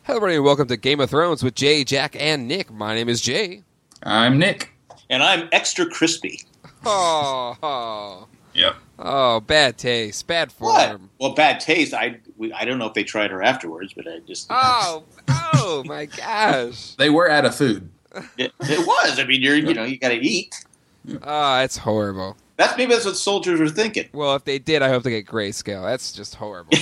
Hello, everybody, and welcome to Game of Thrones with Jay, Jack, and Nick. My name is Jay. I'm Nick. And I'm extra crispy. Oh, Yep. oh, bad taste, bad form. What? Well, bad taste. I don't know if they tried her afterwards, but I just. Oh my gosh. They were out of food. It was. I mean, you got to eat. Oh, it's horrible. Maybe that's what soldiers were thinking. Well, if they did, I hope they get grayscale. That's just horrible.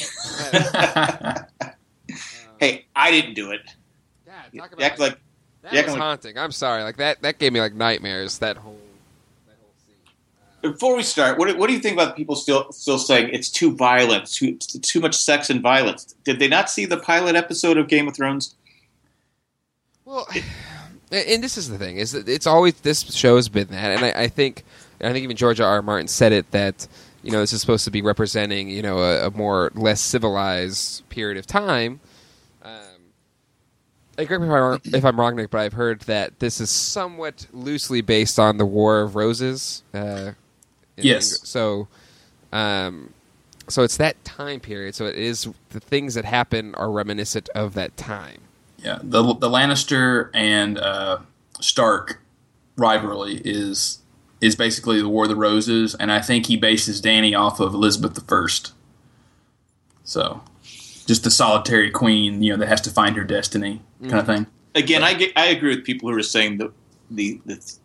Hey, I didn't do it. Yeah, talk You act like that was haunting. I'm sorry. Like that gave me like nightmares. That whole scene. before we start, what do you think about people still saying it's too violent, too much sex and violence? Did they not see the pilot episode of Game of Thrones? Well, and this is the thing: is that it's always this show has been that, and I think even George R. Martin said it that this is supposed to be representing a more less civilized period of time. Correct me if I'm wrong, Nick, but I've heard that this is somewhat loosely based on the War of Roses. Yes. So it's that time period. So it is the things that happen are reminiscent of that time. Yeah. The Lannister and Stark rivalry is basically the War of the Roses, and I think he bases Dany off of Elizabeth I. So, just the solitary queen, that has to find her destiny, kind of thing. Again, I agree with people who are saying the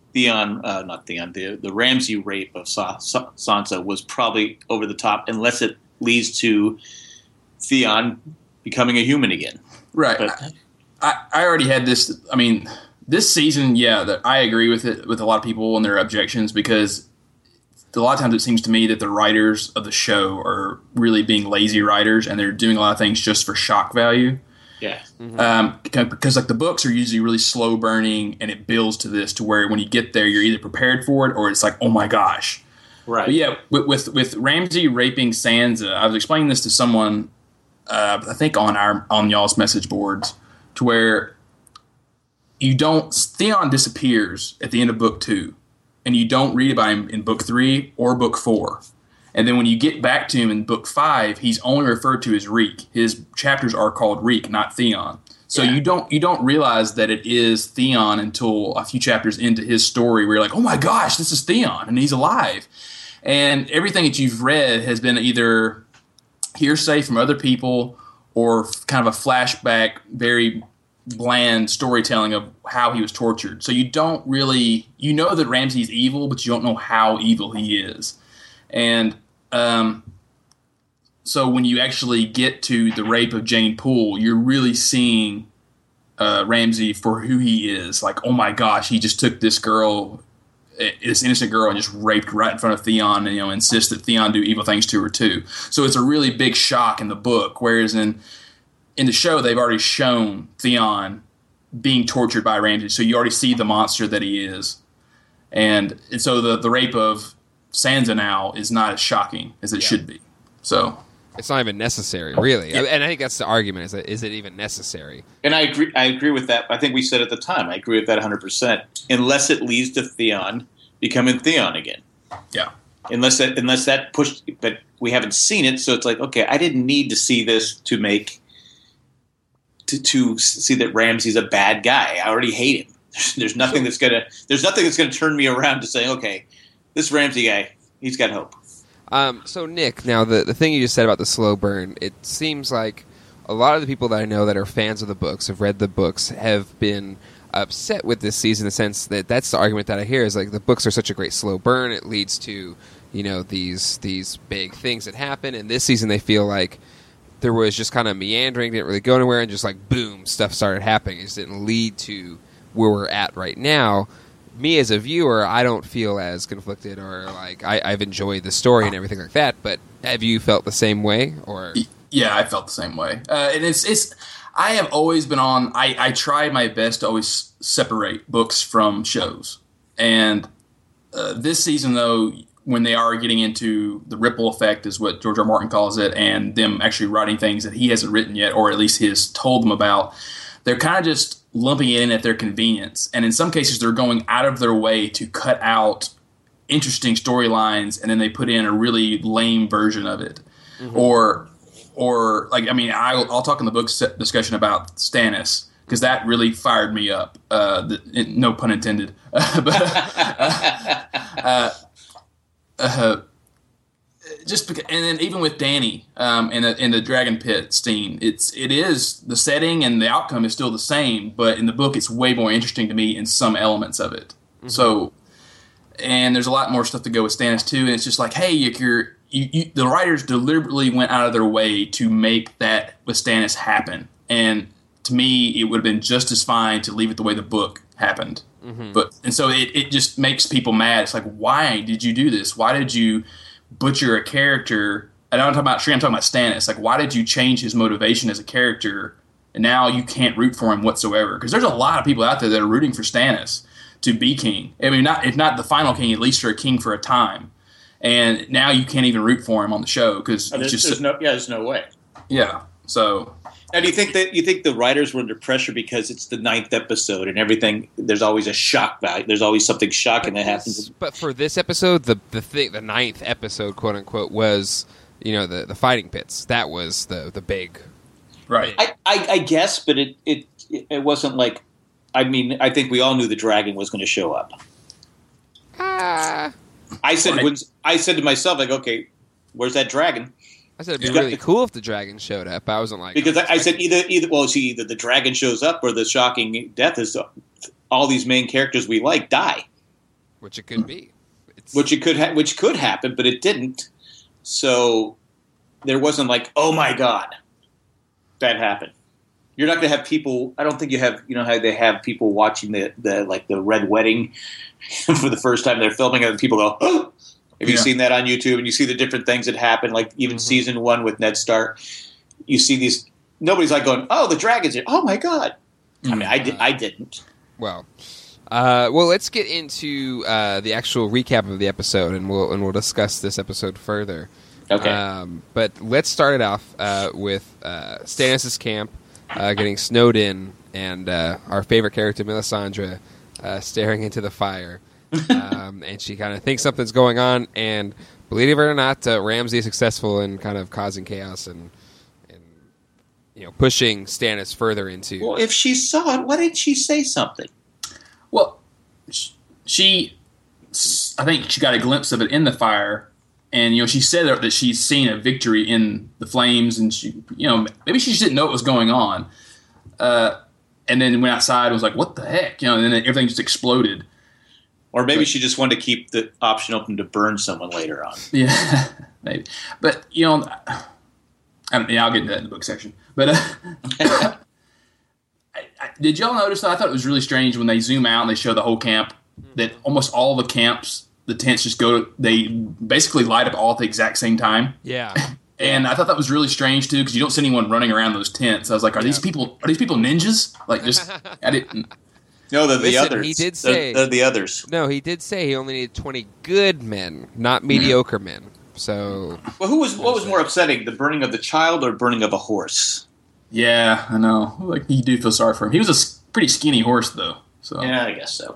Ramsay rape of Sansa was probably over the top, unless it leads to Theon becoming a human again. Right. But, I already had this. I mean, this season, I agree with it with a lot of people and their objections, because a lot of times it seems to me that the writers of the show are really being lazy writers, and they're doing a lot of things just for shock value. Yeah. Mm-hmm. Because the books are usually really slow burning, and it builds to this to where when you get there, you're either prepared for it or it's like, oh my gosh. Right. But yeah, with Ramsay raping Sansa, I was explaining this to someone, I think on y'all's message boards, to where Theon disappears at the end of book 2, and you don't read about him in book 3 or book 4. And then when you get back to him in book 5, he's only referred to as Reek. His chapters are called Reek, not Theon. So you don't realize that it is Theon until a few chapters into his story where you're like, oh my gosh, this is Theon, and he's alive. And everything that you've read has been either hearsay from other people or kind of a flashback, very bland storytelling of how he was tortured. So you don't really, that Ramsay's evil, but you don't know how evil he is. And so when you actually get to the rape of Jane Poole, you're really seeing Ramsay for who he is. Like, oh my gosh, he just took this girl, this innocent girl, and just raped right in front of Theon, and insists that Theon do evil things to her too. So it's a really big shock in the book, whereas in the show they've already shown Theon being tortured by Ramsay, so you already see the monster that he is. And so the rape of Sansa now is not as shocking as it should be. So it's not even necessary, really. Yeah. And I think that's the argument: is it even necessary? And I agree with that. I think we said at the time, I agree with that 100%. Unless it leads to Theon becoming Theon again. Yeah. Unless that pushed, but we haven't seen it, so it's like, okay, I didn't need to see this to see that Ramsay's a bad guy. I already hate him. There's nothing that's gonna turn me around to say, okay, this Ramsay guy, he's got hope. So Nick, now the thing you just said about the slow burn, it seems like a lot of the people that I know that are fans of the books, have read the books, have been upset with this season in the sense that that's the argument that I hear is like the books are such a great slow burn, it leads to these big things that happen, and this season they feel like there was just kind of meandering, didn't really go anywhere, and just like boom, stuff started happening. It just didn't lead to where we're at right now. Me as a viewer, I don't feel as conflicted, or like I've enjoyed the story and everything like that. But have you felt the same way? Or yeah, I felt the same way. And it's I have always been on. I try my best to always separate books from shows. And this season, though, when they are getting into the ripple effect, is what George R. Martin calls it, and them actually writing things that he hasn't written yet, or at least he has told them about, they're kind of just lumping it in at their convenience. And in some cases, they're going out of their way to cut out interesting storylines, and then they put in a really lame version of it. Mm-hmm. or like, I mean, I'll talk in the book discussion about Stannis because that really fired me up. No pun intended. Just because, and then even with Dany in the Dragon Pit scene, it is the setting and the outcome is still the same, but in the book it's way more interesting to me in some elements of it. Mm-hmm. So, and there's a lot more stuff to go with Stannis too, and it's just like, hey, the writers deliberately went out of their way to make that with Stannis happen, and to me it would have been just as fine to leave it the way the book happened. Mm-hmm. And so it just makes people mad. It's like, why did you do this? Why did you butcher a character? And I'm talking about Stannis. Like, why did you change his motivation as a character, and now you can't root for him whatsoever? Because there's a lot of people out there that are rooting for Stannis to be king. I mean, if not the final king, at least for a king for a time. And now you can't even root for him on the show because there's no way. Yeah. So. Now, do you think the writers were under pressure because it's the 9th episode and everything? There's always a shock value. There's always something shocking that happens. But for this episode, the 9th episode, quote unquote, was the fighting pits. That was the big, right? I guess, but it wasn't like. I mean, I think we all knew the dragon was going to show up. I said to myself, like, okay, where's that dragon? I said it'd be really cool if the dragon showed up. I wasn't like, because I said either the dragon shows up or the shocking death is all these main characters we like die, which it could be, which could happen, but it didn't. So there wasn't like, oh my god, that happened. You're not going to have people. I don't think you have. You know how they have people watching the Red Wedding for the first time they're filming it, and people go, oh. Have you seen that on YouTube? And you see the different things that happen, like even season 1 with Ned Stark. You see these. Nobody's like going, "Oh, the dragon's here! Oh my god!" I mean, I didn't. Well, let's get into the actual recap of the episode, and we'll discuss this episode further. Okay. But let's start it off with Stannis' camp getting snowed in, and our favorite character, Melisandre, staring into the fire. And she kind of thinks something's going on, and believe it or not, Ramsay is successful in kind of causing chaos and pushing Stannis further into. Well, if she saw it, why didn't she say something? Well, I think she got a glimpse of it in the fire, and she said that she's seen a victory in the flames, and she, maybe she just didn't know what was going on, and then went outside and was like, "What the heck?" And then everything just exploded. Or maybe she just wanted to keep the option open to burn someone later on. Yeah, maybe. But, I'll get into that in the book section. But did y'all notice that? I thought it was really strange when they zoom out and they show the whole camp, that almost all the camps, the tents just they basically light up all at the exact same time. Yeah. And I thought that was really strange, too, because you don't see anyone running around those tents. I was like, are these people ninjas? Like, I didn't... No, they're the others. He did say they're the others. No, he did say he only needed 20 good men, not mediocre men. So, well, what was more upsetting, the burning of the child or burning of a horse? Yeah, I know. Like, you do feel sorry for him. He was a pretty skinny horse, though. So yeah, I guess so.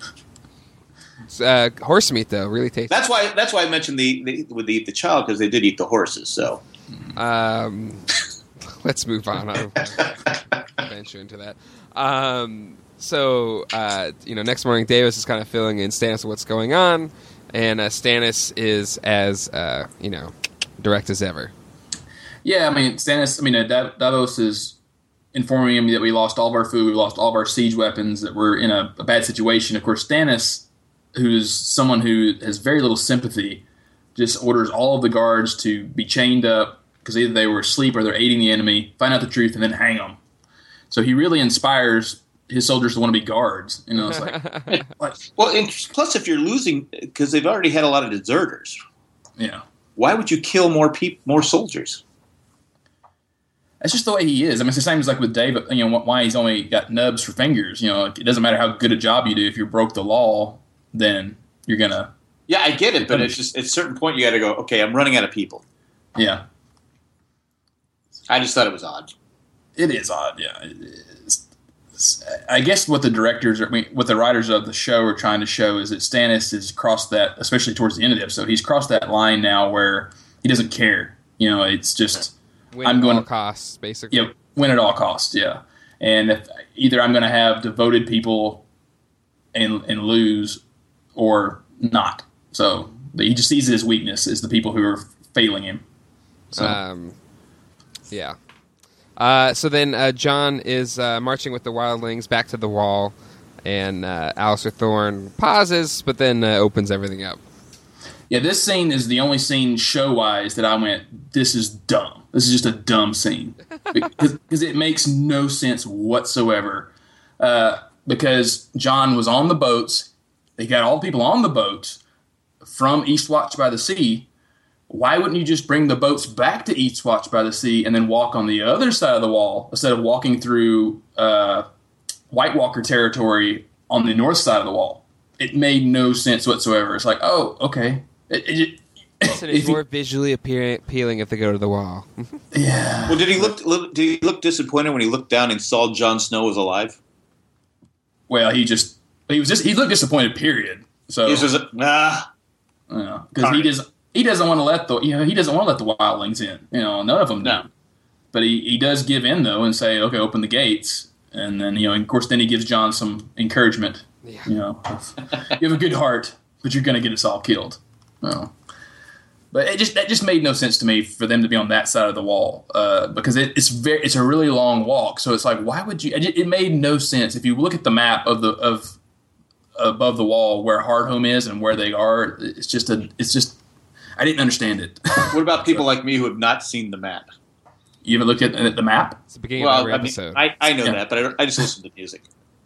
Horse meat, though, really tasty. That's why I mentioned would eat the child, because they did eat the horses. So, let's move on. I don't venture into that. So, next morning, Davis is kind of filling in Stannis what's going on, and Stannis is as, direct as ever. Yeah, Stannis, Davos is informing him that we lost all of our food, we lost all of our siege weapons, that we're in a bad situation. Of course, Stannis, who's someone who has very little sympathy, just orders all of the guards to be chained up, because either they were asleep or they're aiding the enemy, find out the truth, and then hang them. So he really inspires his soldiers to want to be guards. It's like, well, and plus if you're losing, because they've already had a lot of deserters. Yeah. Why would you kill more soldiers? That's just the way he is. It's the same as like with David. Why he's only got nubs for fingers. It doesn't matter how good a job you do. If you broke the law, then you're gonna. Yeah, I get it, but it's just at a certain point you got to go. Okay, I'm running out of people. Yeah. I just thought it was odd. It is odd. Yeah. I guess what the writers of the show are trying to show is that Stannis has crossed that, especially towards the end of the episode. He's crossed that line now where he doesn't care. It's just, Win I'm at going all costs, basically. Yeah, win at all costs. Yeah, and if either I'm going to have devoted people and lose, or not. So he just sees his weakness is the people who are failing him. So. Yeah. So then Jon is marching with the wildlings back to the wall, and Alistair Thorne pauses, but then opens everything up. Yeah, this scene is the only scene show-wise that I went, this is dumb. This is just a dumb scene. Because it makes no sense whatsoever. Because Jon was on the boats. They got all the people on the boats from Eastwatch by the Sea. Why wouldn't you just bring the boats back to Eastwatch by the Sea and then walk on the other side of the wall instead of walking through White Walker territory on the north side of the wall? It made no sense whatsoever. It's like, oh, okay. It's more visually appealing if they go to the wall. Yeah. Well, did he look disappointed when he looked down and saw Jon Snow was alive? Well, he looked disappointed. Period. So he was just because he doesn't want to let the wildlings in. None of them do. No. But he does give in though and say, okay, open the gates, and then of course then he gives Jon some encouragement. Yeah. You have a good heart, but you're going to get us all killed. Well, but that just made no sense to me for them to be on that side of the wall because it's a really long walk. So it's like, why would you? It made no sense. If you look at the map of above the wall where Hardhome is and where they are, it's just I didn't understand it. What about people like me who have not seen the map? You haven't looked at the map? It's the beginning of every episode. I know that, but I just listen to music.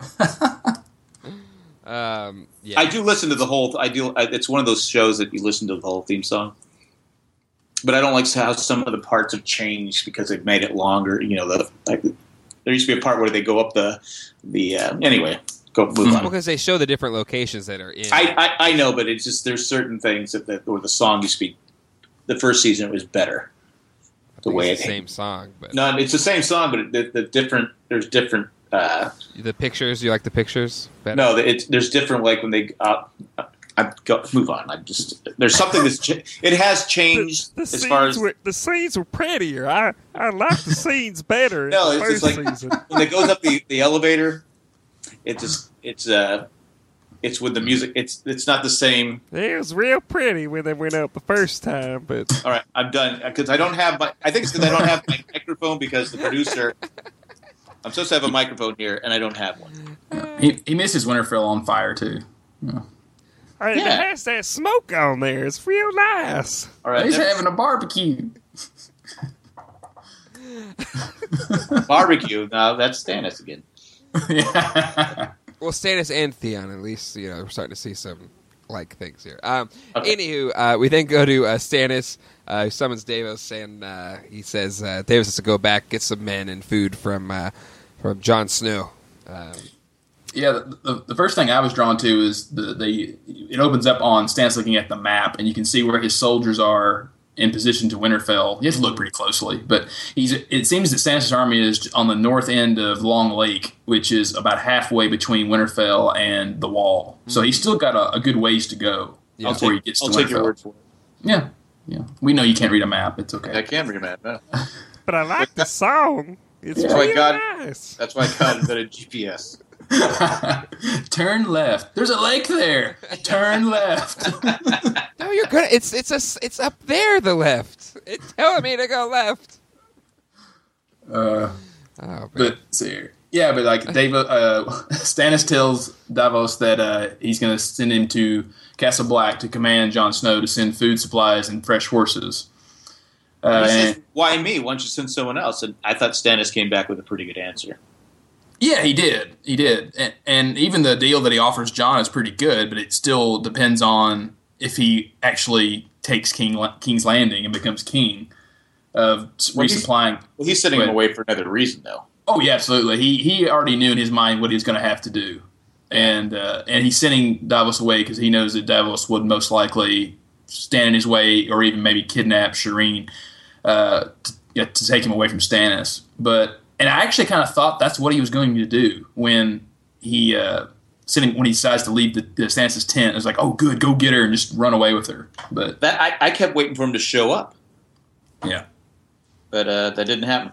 Yeah. I do listen to the whole. It's one of those shows that you listen to the whole theme song, but I don't like how some of the parts have changed because they've made it longer. There used to be a part where they go up the anyway. Move on. Because they show the different locations that are in. I know, but it's just there's certain things or the song you speak. The first season was better. The way it's the same song, but no, it's the same song, but there's different. The pictures, you like the pictures better? No, there's different. Like when they move on. There's something it has changed as far as the scenes were prettier. I like the scenes better. No, in the it's first just like season. when it goes up the elevator. It's with the music. It's not the same. It was real pretty when they went up the first time, but All right, I'm done because I don't have my. I think it's because I don't have my microphone because the producer. I'm supposed to have a microphone here, and I don't have one. He misses Winterfell on fire too. Yeah. it has that smoke on there. It's real nice. All right, He's having a barbecue. barbecue. Now that's Stannis again. Yeah. Well, Stannis and Theon, at least, we're starting to see some like things here. Okay. Anywho, we then go to Stannis, who summons Davos, and he says Davos has to go back, get some men and food from Jon Snow. Yeah, the first thing I was drawn to is it opens up on Stannis looking at the map, and you can see where his soldiers are in position to Winterfell. You have to look pretty closely, but it seems that Stannis' army is on the north end of Long Lake, which is about halfway between Winterfell and the Wall. So he's still got a good ways to go before he gets to Winterfell. I'll take your word for it. Yeah. We know you can't read a map. It's okay. I can read a map now. But I like the song. It's That's why real God- nice. That's why God invented GPS. Turn left. There's a lake there. Turn left. No, you're good. It's up there, the left. It's telling me to go left. But see, yeah, but like Stannis tells Davos that he's going to send him to Castle Black to command Jon Snow to send food supplies and fresh horses. He says, why me? Why don't you send someone else? And I thought Stannis came back with a pretty good answer. Yeah, he did. And even the deal that he offers Jon is pretty good, but it still depends on if he actually takes King's Landing and becomes king of resupplying. He's sending him away for another reason, though. Oh, yeah, absolutely. He already knew in his mind what he was going to have to do. And he's sending Davos away because he knows that Davos would most likely stand in his way or even maybe kidnap Shireen to take him away from Stannis. And I actually kind of thought that's what he was going to do when he decides to leave the Stannis' tent. It was like, oh, good, go get her and just run away with her. But I kept waiting for him to show up. yeah, but that didn't happen.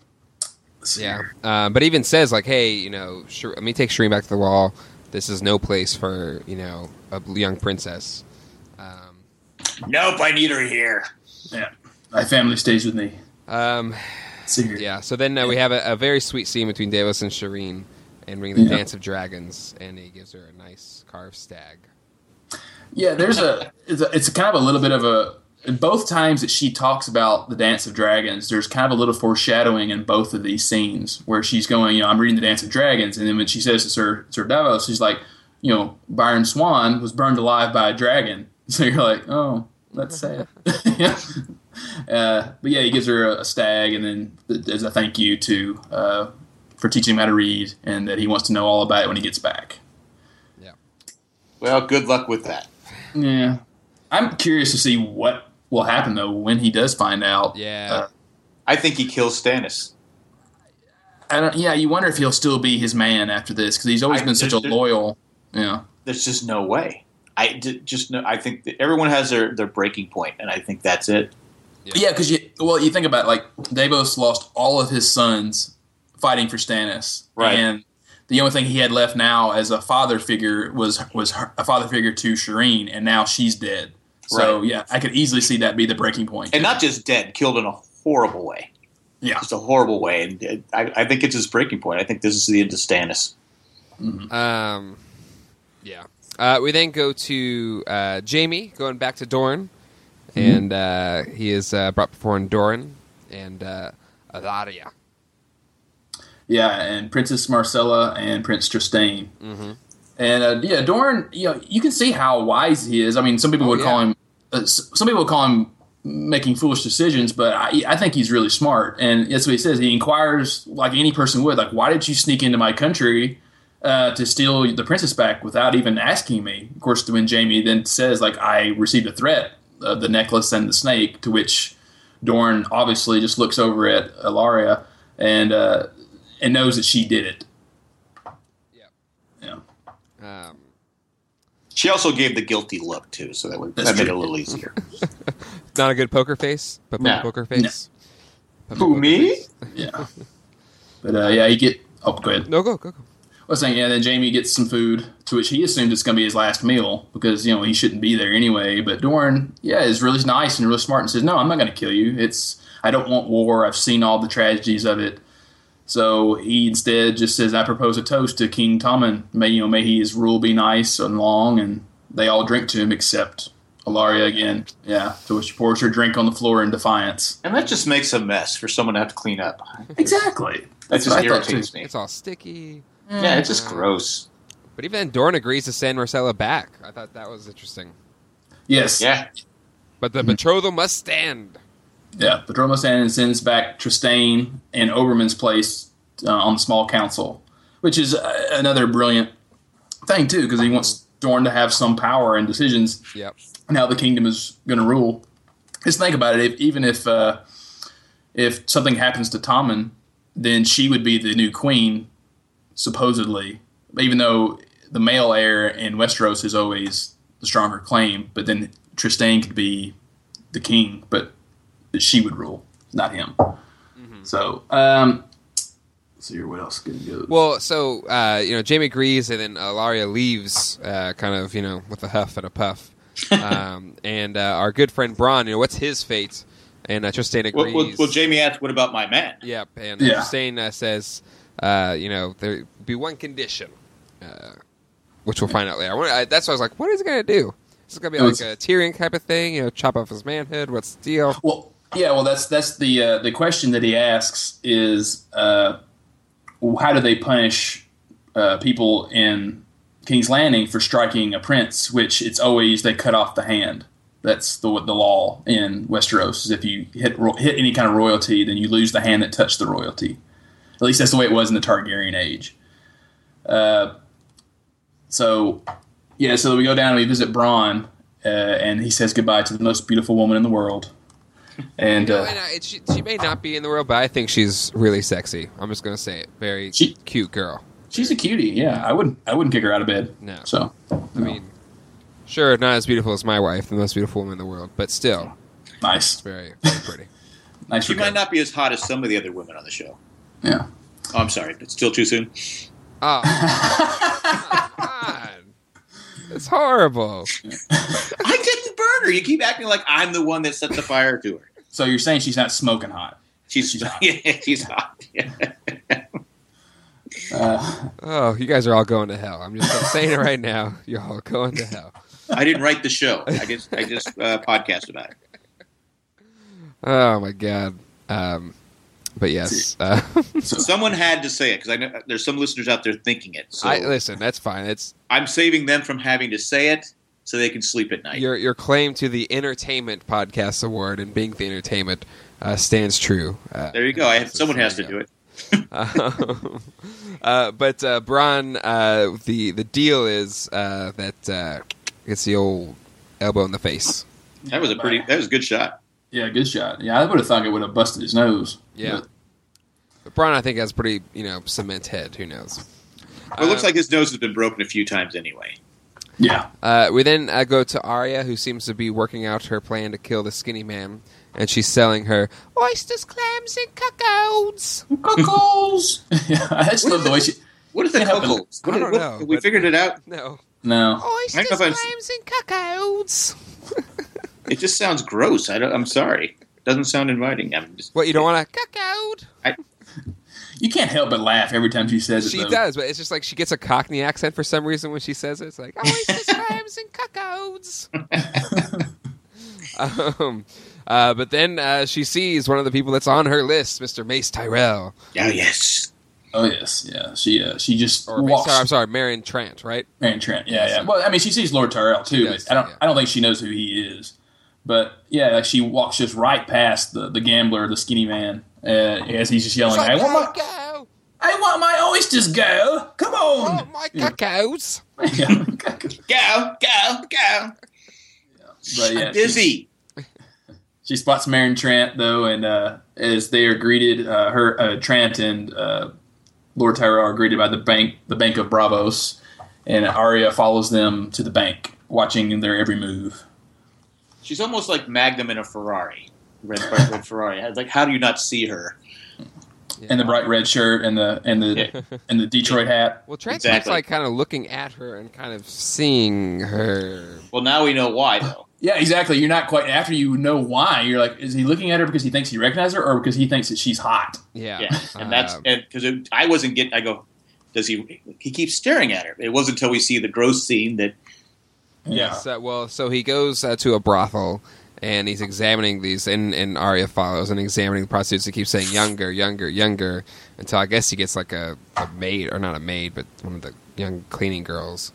Yeah, but even says like, hey, let me take Shireen back to the wall. This is no place for a young princess. Nope, I need her here. Yeah, my family stays with me. See here. Yeah. So then we have a very sweet scene between Davos and Shireen, and ring the Dance of Dragons, and he gives her a nice carved stag. Yeah, it's kind of a little bit of a. Both times that she talks about the Dance of Dragons, there's kind of a little foreshadowing in both of these scenes where she's going, I'm reading the Dance of Dragons, and then when she says to Sir Davos, she's like, Byron Swan was burned alive by a dragon. So you're like, oh, that's sad. But yeah, he gives her a stag, and then as a thank you for teaching him how to read, and that he wants to know all about it when he gets back. Yeah. Well, good luck with that. Yeah. I'm curious to see what will happen, though, when he does find out. Yeah. I think he kills Stannis. You wonder if he'll still be his man after this, because he's always been such a loyal. Yeah. There's just no way. I think that everyone has their breaking point, and I think that's it. Yeah, because you think about it, like Davos lost all of his sons fighting for Stannis, right? And the only thing he had left now as a father figure was a father figure to Shireen, and now she's dead. So yeah, I could easily see that be the breaking point, and not just dead, killed in a horrible way. Yeah, just a horrible way, and I think it's his breaking point. I think this is the end of Stannis. Mm-hmm. Yeah. We then go to Jaime going back to Dorne, and he is brought before Doran and Alaria. Yeah, and Princess Marcella and Prince Trystane. Mm-hmm. And Doran, you can see how wise he is. I mean, some people would call him. Some people would call him making foolish decisions, but I think he's really smart. And that's what he says. He inquires like any person would, like, why did you sneak into my country to steal the princess back without even asking me? Of course, when Jaime then says, like, I received a threat of the necklace and the snake, to which Doran obviously just looks over at Alaria and knows that she did it. She also gave the guilty look too, so that made it a little easier. Not a good poker face, but poker face. No. Who, me? Face. Yeah. But you get. Oh, go ahead. No, go. I was saying, then Jaime gets some food, to which he assumes it's going to be his last meal because he shouldn't be there anyway. But Doran, is really nice and really smart and says, "No, I'm not going to kill you. I don't want war. I've seen all the tragedies of it." So he instead just says, I propose a toast to King Tommen. May his rule be nice and long, and they all drink to him except Alaria again. Yeah, so which she pours her drink on the floor in defiance. And that just makes a mess for someone to have to clean up. Exactly. That just irritates me. It's all sticky. Yeah, it's just gross. But even then, Doran agrees to send Marcella back. I thought that was interesting. Yes. Yeah. But the betrothal must stand. Yeah, Betrothal must stand and sends back Trystane and Oberyn's place on the small council, which is another brilliant thing, too, because he wants Dorne to have some power and decisions and how the kingdom is going to rule. Just think about it. Even if something happens to Tommen, then she would be the new queen, supposedly, even though the male heir in Westeros is always the stronger claim, but then Trystane could be the king, but she would rule, not him. Mm-hmm. So, let's see here, what else can go? Well, so, Jaime agrees, and then Alaria leaves, kind of, with a huff and a puff. And our good friend Bronn, what's his fate? And Trystane agrees. Well, Jaime asks, what about my man? Yep, and Trystane says, there be one condition, which we'll find out later. That's why I was like, what is he going to do? Is it going to be like a Tyrion type of thing? Chop off his manhood? What's the deal? Well, that's the question that he asks is, how do they punish people in King's Landing for striking a prince? Which it's always they cut off the hand. That's the law in Westeros. Is if you hit any kind of royalty, then you lose the hand that touched the royalty. At least that's the way it was in the Targaryen age. So we go down and we visit Bronn, and he says goodbye to the most beautiful woman in the world. And she may not be in the world, but I think she's really sexy. I'm just going to say it. Very cute girl. She's a cutie. Yeah, I wouldn't kick her out of bed. No. So I mean, sure, not as beautiful as my wife, the most beautiful woman in the world, but still, nice. It's very, very pretty. Nice She recovery. might not be as hot as some of the other women on the show. Yeah. Oh, I'm sorry. It's still too soon. Oh, God. It's horrible. I didn't burn her. You keep acting like I'm the one that set the fire to her. So you're saying she's not smoking hot? She's hot. Yeah, she's hot. Yeah. Oh, you guys are all going to hell. I'm saying it right now. You're all going to hell. I didn't write the show. I just podcast about it. Oh my God. But yes, Someone had to say it because I know there's some listeners out there thinking it. So listen. That's fine. It's I'm saving them from having to say it so they can sleep at night. your claim to the Entertainment Podcast Award and being the entertainment stands true. There you go. Someone has to do it. But Bronn, the deal is that it's the old elbow in the face. That was a good shot. Yeah, good shot. Yeah, I would have thought it would have busted his nose. Yeah. But Bronn, I think, has pretty, cement head. Who knows? Well, it looks like his nose has been broken a few times anyway. Yeah. We then go to Arya, who seems to be working out her plan to kill the skinny man, and she's selling her oysters, clams, and cuckolds. Cuckolds. Yeah, I just love the way she. What is the Can't help it. cuckolds? I don't know, Have we but- figured it out? No. No. Oysters, I don't know if clams, and cuckolds. It just sounds gross. I'm sorry. It doesn't sound inviting. What, you don't want a cuckold? You can't help but laugh every time she says it. She though. does, but it's just like she gets a Cockney accent for some reason when she says it. It's like, oysters, clams, and cuckolds. But then she sees one of the people that's on her list, Mr. Mace Tyrell. Oh, yes. Oh yes, yeah. She just Or walks. I'm sorry, Marion Trant, right? Marion Trent. Yeah. Well, I mean, she sees Lord Tyrell too, does, but yeah. I don't think she knows who he is. But yeah, like, she walks just right past the gambler, the skinny man, as he's just yelling, It's like, I want my oysters, girl. Come on." Oh, my cuckolds. Yeah. Go. But yeah, I'm busy. She spots Marion Trant though, and as they are greeted, Trant and Lord Tyrell are greeted by the Bank of Bravos, and Arya follows them to the bank, watching their every move. She's almost like Magnum in a Ferrari. Red Ferrari. Like, how do you not see her? And the bright red shirt and the Detroit hat. Well, Trant's Exactly. like kind of looking at her and kind of seeing her. Well, now we know why, though. Yeah, exactly. You're not quite after you know why. You're like, is he looking at her because he thinks he recognizes her, or because he thinks that she's hot? Yeah. Yeah, and that's because I wasn't getting. I go, does he? He keeps staring at her. It wasn't until we see the gross scene that. Yeah. So he goes to a brothel and he's examining these, and Arya follows and examining the prostitutes. He keeps saying younger, younger, younger, until I guess he gets like a maid, or not a maid, but one of the young cleaning girls.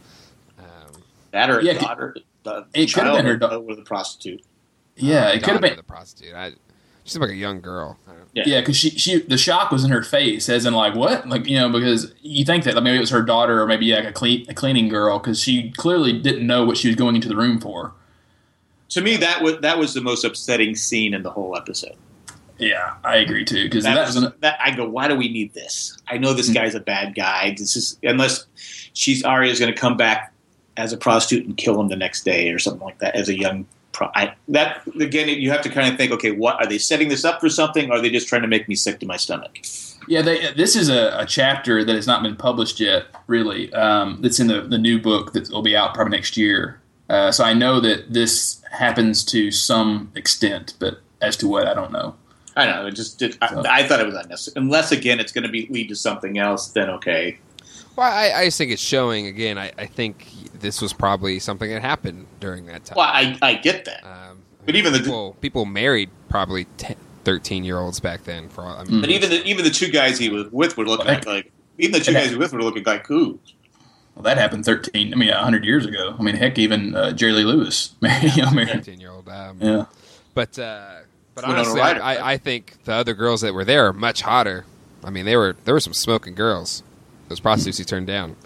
That or Yeah, a daughter. it could have been her daughter. with a prostitute. Yeah, it could have been. the prostitute. She seemed like a young girl. I don't know. Yeah, because she the shock was in her face, as in like what, like because you think that maybe it was her daughter, or maybe like a cleaning girl, because she clearly didn't know what she was going into the room for. To me, that was the most upsetting scene in the whole episode. Yeah, I agree too, because That I go, why do we need this? I know this guy's a bad guy. This is unless Arya's going to come back as a prostitute and kill him the next day or something like that as a young. That again, you have to kind of think, okay, what are they setting this up for something? Or are they just trying to make me sick to my stomach? Yeah, this is a chapter that has not been published yet, really. That's in the new book that will be out probably next year. So I know that this happens to some extent, but as to what, I don't know. I don't know. I thought it was unnecessary. Unless, again, it's going to lead to something else, then okay. Well, I just think it's showing, again, I think this was probably something that happened during that time. Well, I get that. But even people married probably 13-year-olds back then. But even the two guys he was with were looking like even the two guys he was with were looking like who? Well, that happened 100 years ago. I mean, heck, even Jerry Lee Lewis married 13-year-old. Yeah. But honestly, I think the other girls that were there are much hotter. I mean, there were some smoking girls. Those prostitutes he turned down.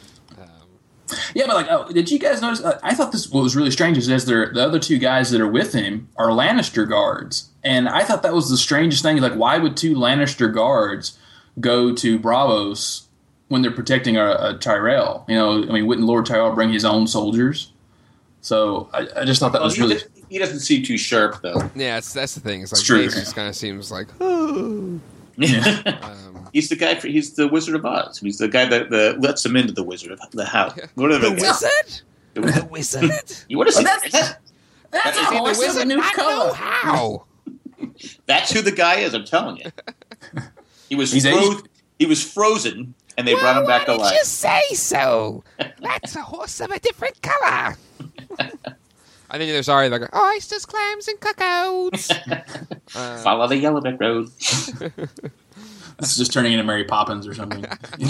Yeah, but did you guys notice? I thought what was really strange is the other two guys that are with him are Lannister guards, and I thought that was the strangest thing. Like, why would two Lannister guards go to Bravos when they're protecting a Tyrell? Wouldn't Lord Tyrell bring his own soldiers? So I just thought that was really. He doesn't seem too sharp, though. Yeah, that's the thing. It's like true. Mace just kind of seems like, um, He's the guy. He's the Wizard of Oz. He's the guy that lets him into the Wizard of the house. Whatever The it is. wizard? The wizard? You want to see Well, that? That's Is he the horse of a wizard? new I know color. how. That's who the guy is. I'm telling you. He was He's Asian. He was frozen, and they brought him back Why alive. did you say so? That's a horse of a different color. I think there's already like, Oysters, clams, and cuckolds. Follow the yellow brick road. This is just turning into Mary Poppins or something.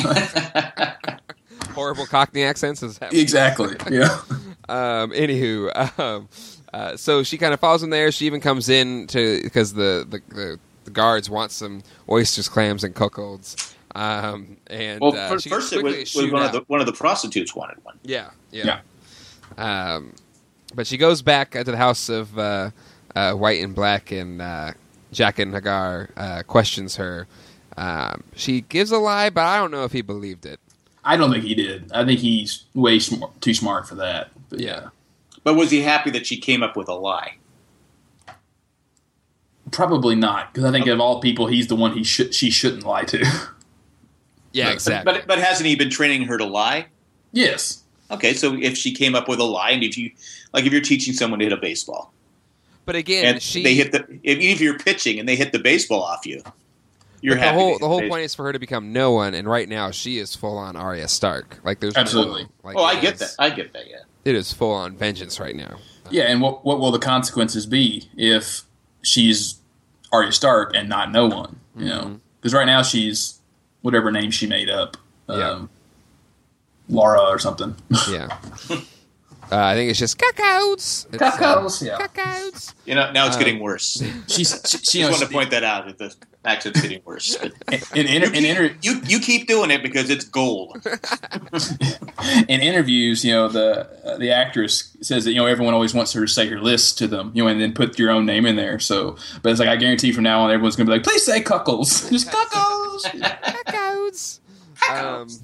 horrible Cockney accents. Is that Exactly. Yeah. Anywho, so she kind of follows him there. She even comes in because the guards want some oysters, clams, and cuckolds. And Well, she first it quickly was shooed out. one of the prostitutes wanted one. Yeah. But she goes back to the house of White and Black, and Jack and Hagar questions her. She gives a lie, but I don't know if he believed it. I don't think he did. I think he's way too smart for that. But yeah. But was he happy that she came up with a lie? Probably not, because I think of all people, he's the one she shouldn't lie to. Yeah, exactly. But hasn't he been training her to lie? Yes. Okay, so if she came up with a lie, and if you're teaching someone to hit a baseball, But again, and they hit even if you're pitching and they hit the baseball off you, you're but happy. the whole point is for her to become no one, and right now she is full on Arya Stark. Like there's Absolutely. I get that. I get that. Yeah. It is full on vengeance right now. Yeah, and what will the consequences be if she's Arya Stark and not no one? You know, because right now she's whatever name she made up. Yeah. Laura or something. Yeah. I think it's just cuckolds. Cuckolds, yeah. Cuckolds. Now it's getting worse. She Just want to point that out that the accent's getting worse. You keep doing it because it's gold. in interviews, the actress says that everyone always wants her to say her list to them, and then put your own name in there. So, but it's like I guarantee from now on, everyone's gonna be like, please say cuckolds, just cuckolds, Cuckolds.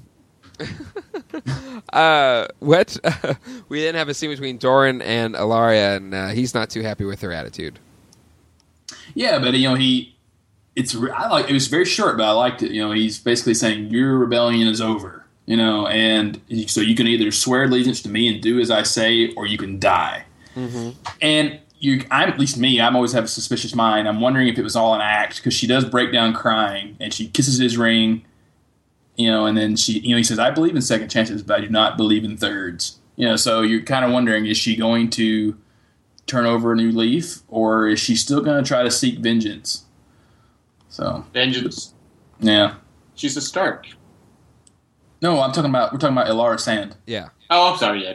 We then have a scene between Doran and Ilaria, and he's not too happy with her attitude. Yeah, but it was very short, but I liked it. He's basically saying your rebellion is over. And so you can either swear allegiance to me and do as I say, or you can die. Mm-hmm. And at least me, I'm always have a suspicious mind. I'm wondering if it was all an act, because she does break down crying and she kisses his ring. And then he says, I believe in second chances, but I do not believe in thirds. So you're kind of wondering, is she going to turn over a new leaf, or is she still going to try to seek vengeance? So Vengeance. Yeah. She's a Stark. No, we're talking about Ilara Sand. Yeah. Oh, I'm sorry.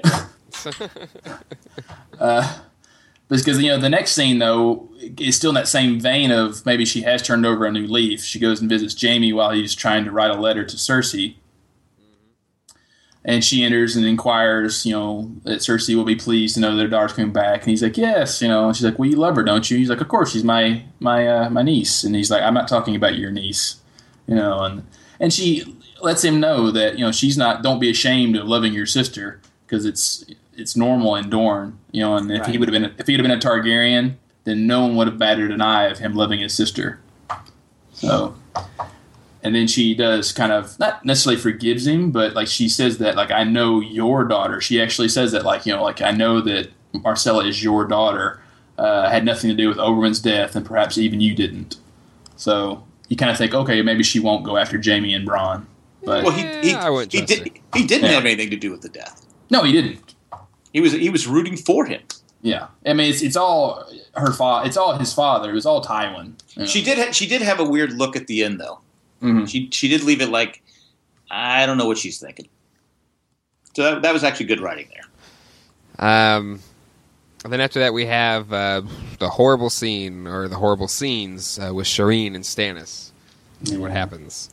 Yeah. Because the next scene though is still in that same vein of maybe she has turned over a new leaf. She goes and visits Jaime while he's trying to write a letter to Cersei, and she enters and inquires, that Cersei will be pleased to know their daughter's coming back. And he's like, yes, and she's like, well, you love her, don't you? He's like, of course, she's my niece. And he's like, I'm not talking about your niece, and she lets him know that she's not. Don't be ashamed of loving your sister, because it's normal in Dorne, and if he would have been a Targaryen, then no one would have batted an eye of him loving his sister. So, and then she does kind of not necessarily forgives him, but like she says that I know your daughter. She actually says that I know that Marcella is your daughter. Had nothing to do with Oberyn's death, and perhaps even you didn't. So you kind of think, okay, maybe she won't go after Jaime and Bronn. But Well, he didn't have anything to do with the death. No, he didn't. He was rooting for him. Yeah, I mean it's all her father. It's all his father. It was all Tywin. She did have a weird look at the end though. Mm-hmm. She did leave it like, I don't know what she's thinking. So that was actually good writing there. And then after that we have the horrible scene, or the horrible scenes, with Shireen and Stannis. See what happens.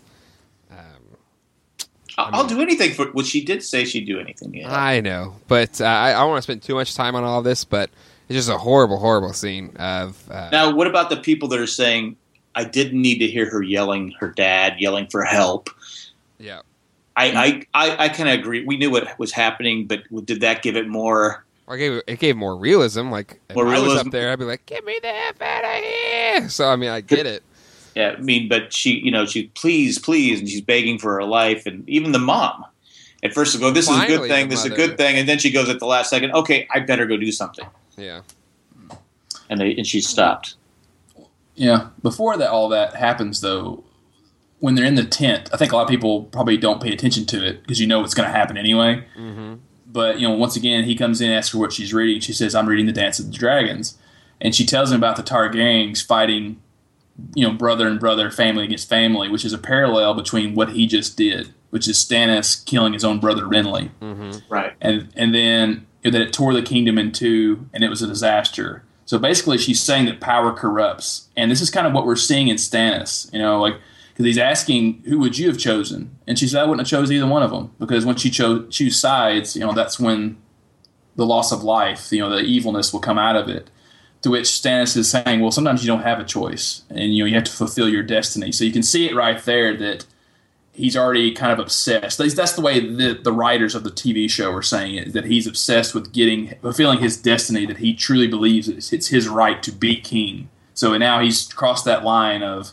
I'll do anything for. Well, she did say she'd do anything. Yeah. I know, but I don't want to spend too much time on all of this, but it's just a horrible, horrible scene of... Now, what about the people that are saying, I didn't need to hear her yelling, her dad yelling for help? Yeah. I kind of agree. We knew what was happening, but did that give it more... It gave more realism. Like, if More I was realism. up there, I'd be like, get me the F out of here. So, I mean, I get it. Yeah, I mean, but she please, and she's begging for her life, and even the mom. At first, she'll go, "This is a good Finally, thing. the This is a mother. good thing," and then she goes at the last second, "Okay, I better go do something," Yeah. and she stopped. Yeah. Before all that happens, though, when they're in the tent, I think a lot of people probably don't pay attention to it because you know what's going to happen anyway. Mm-hmm. But, once again, he comes in, asks her what she's reading. She says, "I'm reading The Dance of the Dragons." And she tells him about the Targaryens fighting, brother and brother, family against family, which is a parallel between what he just did, which is Stannis killing his own brother Renly. Mm-hmm. Right. And then that it tore the kingdom in two, and it was a disaster. So basically, she's saying that power corrupts, and this is kind of what we're seeing in Stannis. Because he's asking, "Who would you have chosen?" And she said, "I wouldn't have chosen either one of them, because when she choose sides, that's when the loss of life, the evilness will come out of it." To which Stannis is saying, "Well, sometimes you don't have a choice, and you have to fulfill your destiny." So you can see it right there that he's already kind of obsessed. That's the way the writers of the TV show are saying it, that he's obsessed with fulfilling his destiny, that he truly believes it's his right to be king. So now he's crossed that line of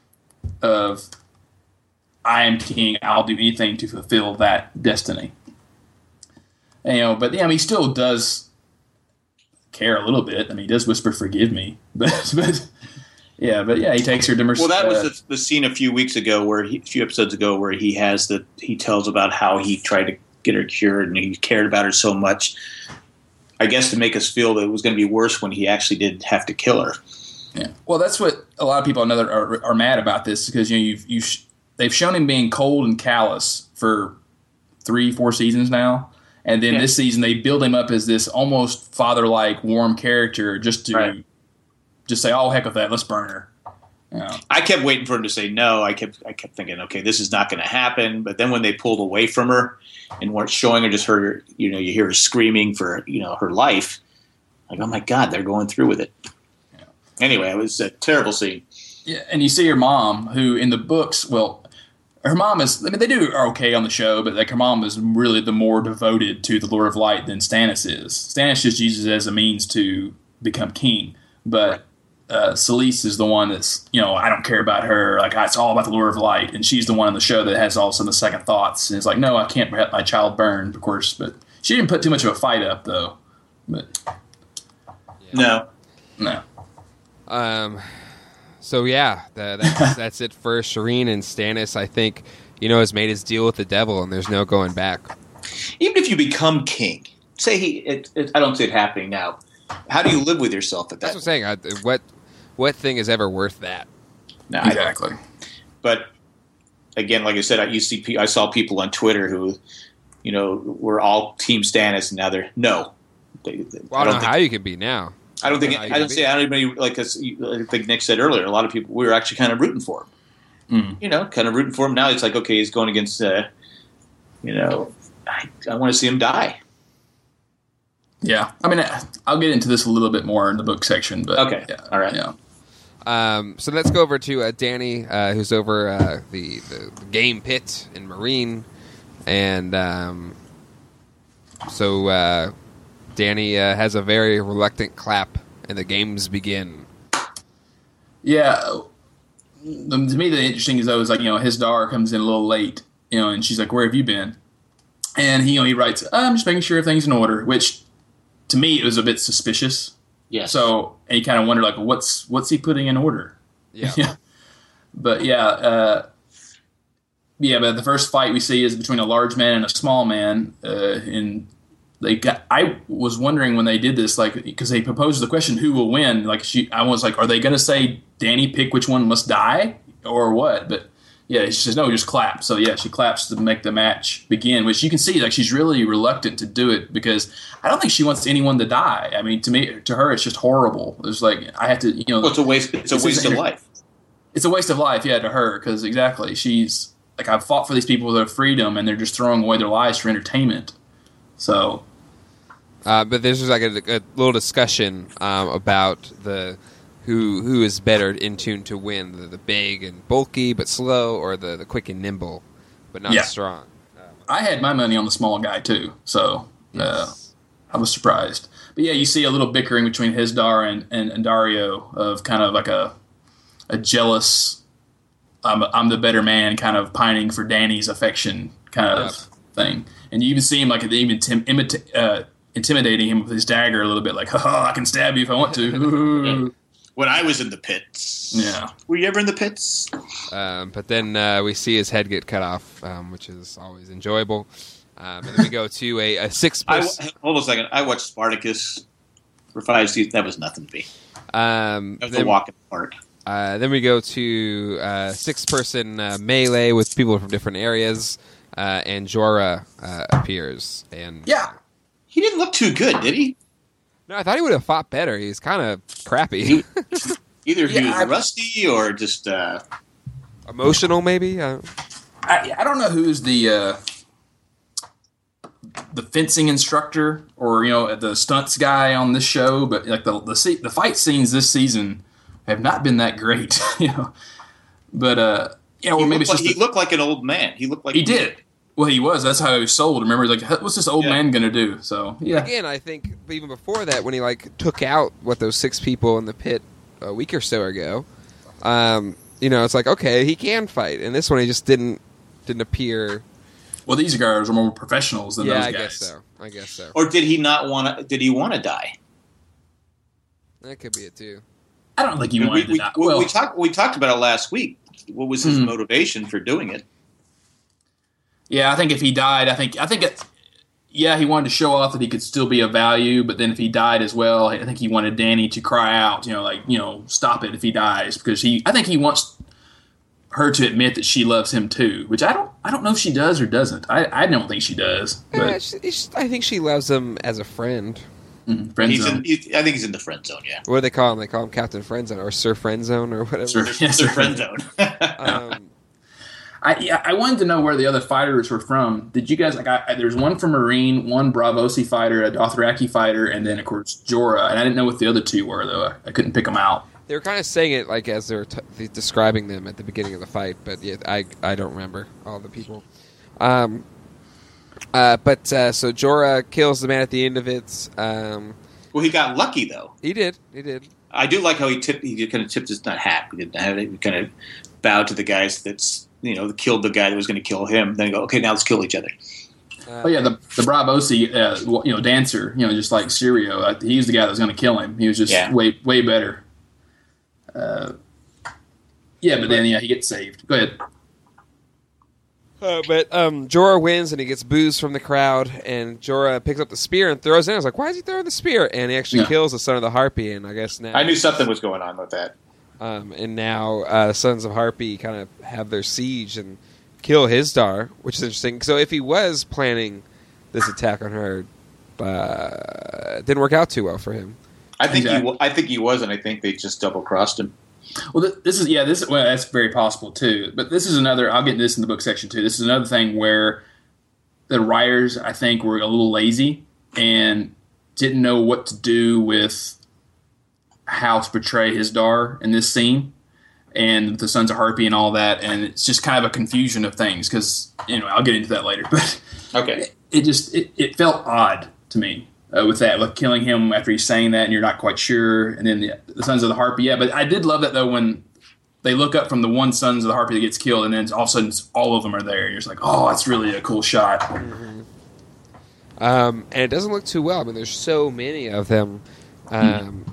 I am king, I'll do anything to fulfill that destiny. But he still does care a little bit. I mean, he does whisper, "Forgive me," but he takes her to Mercedes. Well, that was the scene a few episodes ago, where he tells about how he tried to get her cured and he cared about her so much. I guess to make us feel that it was going to be worse when he actually did have to kill her. Yeah. Well, that's what a lot of people I know that are mad about this, because they've shown him being cold and callous for 3-4 seasons now. And then this season, they build him up as this almost father-like, warm character just to just say, "Oh, heck with that, let's burn her." I kept waiting for him to say no. I kept thinking, okay, this is not going to happen. But then when they pulled away from her and weren't showing her, just her, you hear her screaming for her life. Like, oh my God, they're going through with it. Yeah. Anyway, it was a terrible scene. Yeah, and you see her mom, who in the books, her mom is, they are okay on the show, but her mom is really the more devoted to the Lord of Light than Stannis is. Stannis just uses it as a means to become king. But Selyse is the one that's, I don't care about her. Like, it's all about the Lord of Light. And she's the one on the show that has all of a sudden the second thoughts. And it's like, no, I can't have my child burned, of course. But she didn't put too much of a fight up, though. But No. So that's it for Shireen and Stannis. I think has made his deal with the devil, and there's no going back. Even if you become king, say I don't see it happening now. How do you live with yourself at that? That's what I'm saying. What thing is ever worth that? No, exactly. But again, like I said, I saw people on Twitter who, were all Team Stannis, and now they're no. I don't know how you can be now. I don't think. I don't see anybody like us. I think Nick said earlier. A lot of people we were actually kind of rooting for him. Kind of rooting for him. Now it's like, okay, he's going against. I want to see him die. Yeah, I'll get into this a little bit more in the book section, but okay, yeah, all right, yeah. So let's go over to Danny, who's over the game pit in Marine, and so Danny has a very reluctant clap, and the games begin. Yeah, to me the interesting is though is like his daughter comes in a little late, and she's like, "Where have you been?" And he writes, "I'm just making sure everything's in order," which to me it was a bit suspicious. Yes. So and you kind of wonder like, what's he putting in order? Yeah. But but the first fight we see is between a large man and a small man. I was wondering when they did this, like, because they proposed the question, who will win? Like, I was like, are they going to say, Danny, pick which one must die, or what? But yeah, she says, no, just clap. So yeah, she claps to make the match begin, which you can see, like, she's really reluctant to do it because I don't think she wants anyone to die. I mean, to her, it's just horrible. It's like, I have to, Well, it's a waste. It's a waste of life. It's a waste of life, yeah, to her, because exactly, she's like, I've fought for these people with their freedom, and they're just throwing away their lives for entertainment. So, but there's just like a little discussion about who is better in tune to win, the big and bulky but slow, or the quick and nimble but not strong. I had my money on the small guy too, so yes. I was surprised. But yeah, you see a little bickering between Hizdahr and Dario of kind of like a jealous, I'm the better man, kind of pining for Dany's affection kind of thing. And you even see him like even intimidating him with his dagger a little bit, like, I can stab you if I want to. When I was in the pits. Yeah. Were you ever in the pits? But then we see his head get cut off, which is always enjoyable. And then we go to a six-person... Hold on a second. I watched Spartacus for 5 seasons. That was nothing to me. That was a walk in the park. Then we go to six-person melee with people from different areas, and Jorah appears. And Yeah. He didn't look too good, did he? No, I thought he would have fought better. He's kind of crappy. Either he was rusty or just... Emotional, maybe? I don't know who's the fencing instructor or the stunts guy on this show, but like the fight scenes this season have not been that great, But or maybe it's just he looked like an old man. He looked like he did. Well, he was. That's how he was sold. Remember, he's like, "What's this old man gonna do?" So yeah. Again, I think even before that, when he took out those 6 people in the pit a week or so ago, it's like, okay, he can fight. And this one, he just didn't appear. Well, these guys are more professionals than those guys. I guess so. Or did he not want to? Did he want to die? That could be it too. I don't think he wanted to die. We talked about it last week. What was his motivation for doing it? Yeah, I think if he died, he wanted to show off that he could still be of value. But then if he died as well, I think he wanted Dany to cry out, stop it if he dies, because I think he wants her to admit that she loves him too, which I don't know if she does or doesn't. I don't think she does. But I think she loves him as a friend. Friend zone. I think he's in the friend zone. Yeah. What do they call him? They call him Captain Friend Zone or Sir Friend Zone or whatever. Sir Friend Zone. I wanted to know where the other fighters were from. Did you guys there's one from Marine, one Braavosi fighter, a Dothraki fighter, and then of course Jorah. And I didn't know what the other 2 were though. I couldn't pick them out. They were kind of saying it like as they were describing them at the beginning of the fight, but yeah, I don't remember all the people. So Jorah kills the man at the end of it. Well, he got lucky though. He did. I do like how he kind of tipped his not hat. He didn't have it. He kind of bowed to the guys that's killed the guy that was going to kill him. Then go, okay, now let's kill each other. The Braavosi, dancer, just like Syrio, he's the guy that was going to kill him. He was just way better. But then he gets saved. Go ahead. But Jorah wins and he gets boos from the crowd, and Jorah picks up the spear and throws it in. I was like, why is he throwing the spear? And he actually kills the son of the Harpy, and I guess now... I knew something was going on with that. And now Sons of Harpy kind of have their siege and kill Hizdahr, which is interesting. So if he was planning this attack on her, it didn't work out too well for him. I think he was, and I think they just double-crossed him. Well, that's very possible too. But this is another. I'll get into this in the book section too. This is another thing where the writers, I think, were a little lazy and didn't know what to do with how to portray Hizdahr in this scene and the Sons of Harpy and all that. And it's just kind of a confusion of things because I'll get into that later. But okay, it felt odd to me. With that, like killing him after he's saying that, and you're not quite sure, and then the Sons of the Harpy. Yeah, but I did love that though when they look up from the one Sons of the Harpy that gets killed, and then all of a sudden all of them are there. And you're just like, oh, that's really a cool shot. Mm-hmm. And it doesn't look too well. I mean, there's so many of them, and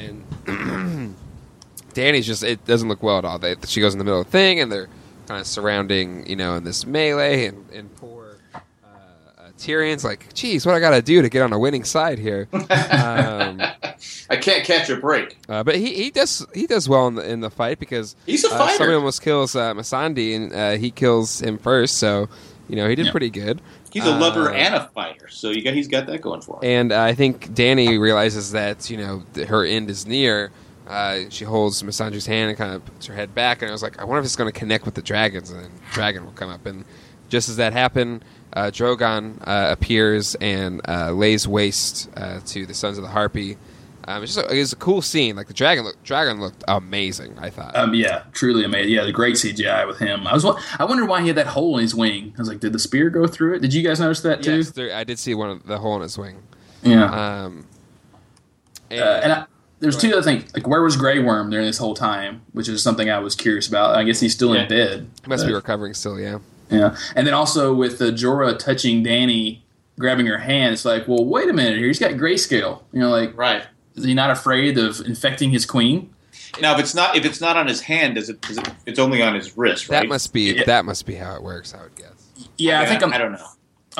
Dany's it doesn't look well at all. She goes in the middle of the thing, and they're kind of surrounding, in this melee, and poor Tyrion's like, geez, what I got to do to get on a winning side here? I can't catch a break. But he does well in the fight because he's a fighter. Somebody almost kills Missandei, and he kills him first. So he did pretty good. He's a lover and a fighter, so he's got that going for him. And I think Dany realizes that her end is near. She holds Missandei's hand and kind of puts her head back, and I was like, I wonder if it's going to connect with the dragons, and then the dragon will come up. And just as that happened, Drogon appears and lays waste to the Sons of the Harpy. It was a cool scene. Like the dragon looked amazing, I thought. Truly amazing. Yeah, the great CGI with him. I wondered why he had that hole in his wing. I was like, did the spear go through it? Did you guys notice that too? Yes, I did see the hole in his wing. Yeah. And There's two other things. Like, where was Grey Worm during this whole time? Which is something I was curious about. I guess he's still in bed. he must be recovering still, yeah. Yeah. And then also with Jorah touching Dany, grabbing her hand, it's like, well, wait a minute here. He's got grayscale. Like, Right. is he not afraid of infecting his queen? Now, if it's not on his hand, it's only on his wrist, right? That must be how it works, I would guess. Yeah, I think I don't know.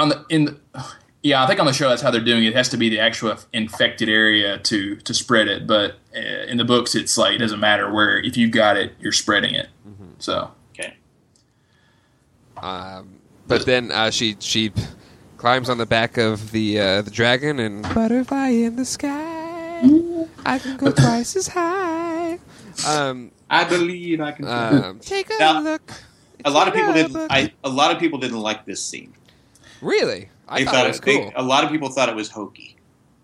I think on the show that's how they're doing it. It has to be the actual infected area to spread it. But in the books, it's like it doesn't matter where. If you got it, you're spreading it. Mm-hmm. So okay. But then she climbs on the back of the dragon and butterfly in the sky. I can go twice as high. I believe I can. Take a look. A lot of people didn't. A lot of people didn't like this scene. Really? I thought it was cool. A lot of people thought it was hokey.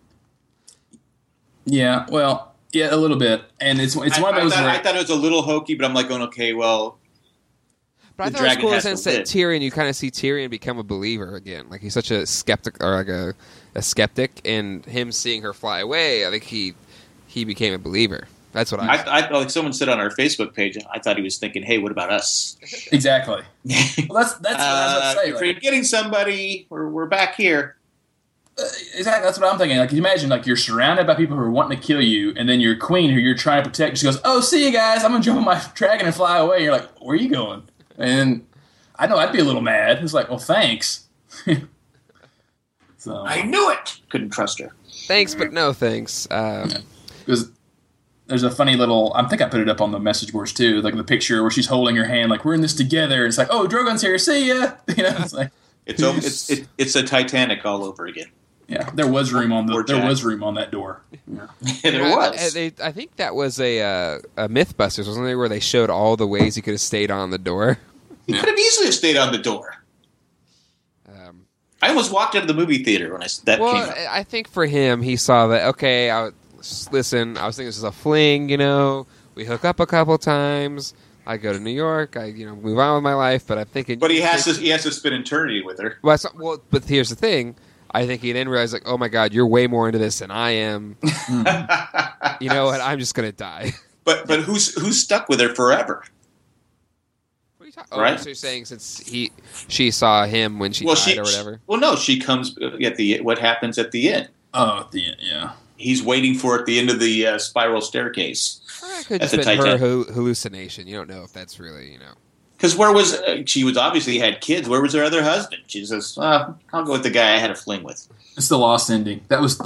Yeah, well, yeah, a little bit, and it's one of those. I thought it was a little hokey, but I'm like going, okay, well. But I thought it was cool in the sense that Tyrion, you kind of see Tyrion become a believer again. Like he's such a skeptic, or like a skeptic, and him seeing her fly away, I think he became a believer. That's what I like. Someone said on our Facebook page, I thought he was thinking, "Hey, what about us?" Exactly. Well, that's what I was saying. If you're getting somebody, we're back here. Exactly. That's what I'm thinking. Like, you imagine, like, you're surrounded by people who are wanting to kill you, and then your queen, who you're trying to protect, she goes, "Oh, see you guys. I'm gonna jump on my dragon and fly away." And you're like, "Where are you going?" And I know I'd be a little mad. It's like, "Well, thanks." So I knew it. Couldn't trust her. Thanks, but no thanks. Because there's a funny little. I think I put it up on the message boards too, like the picture where she's holding her hand, like we're in this together. It's like, "Oh, Drogon's here. See ya." It's like it's a Titanic all over again. Yeah, there was room on that door. Yeah. There was. I think that was a MythBusters, wasn't there, where they showed all the ways he could have stayed on the door. He could have easily stayed on the door. I almost walked out of the movie theater when that came up. I think for him, he saw that. Okay, I was thinking this is a fling. We hook up a couple times. I go to New York. I move on with my life. But I'm thinking, but he has to spend eternity with her. Well, but here's the thing. I think he then realized, like, oh my God, you're way more into this than I am. You know what? I'm just gonna die. But who's stuck with her forever? What are you talking? Right? So you're saying since she saw him when she died or whatever? Well, no, she comes at what happens at the end. Oh, at the end, yeah. He's waiting for her at the end of the spiral staircase. It could have just been her hallucination. You don't know if that's really, Because where was she? Was obviously had kids. Where was her other husband? She says, "I'll go with the guy I had a fling with." It's the lost ending. That was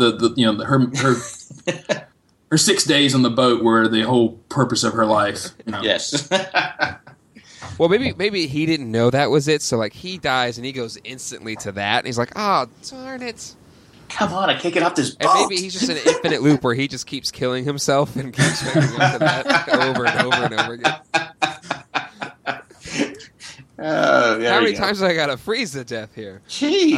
her 6 days on the boat were the whole purpose of her life. Yes. Well, maybe he didn't know that was it. So like he dies and he goes instantly to that, and he's like, "Oh, darn it! Come on, I can't get off this boat." And maybe he's just in an infinite loop where he just keeps killing himself and keeps waking up to that over and over and over again. How many times have I got to freeze to death here? Gee.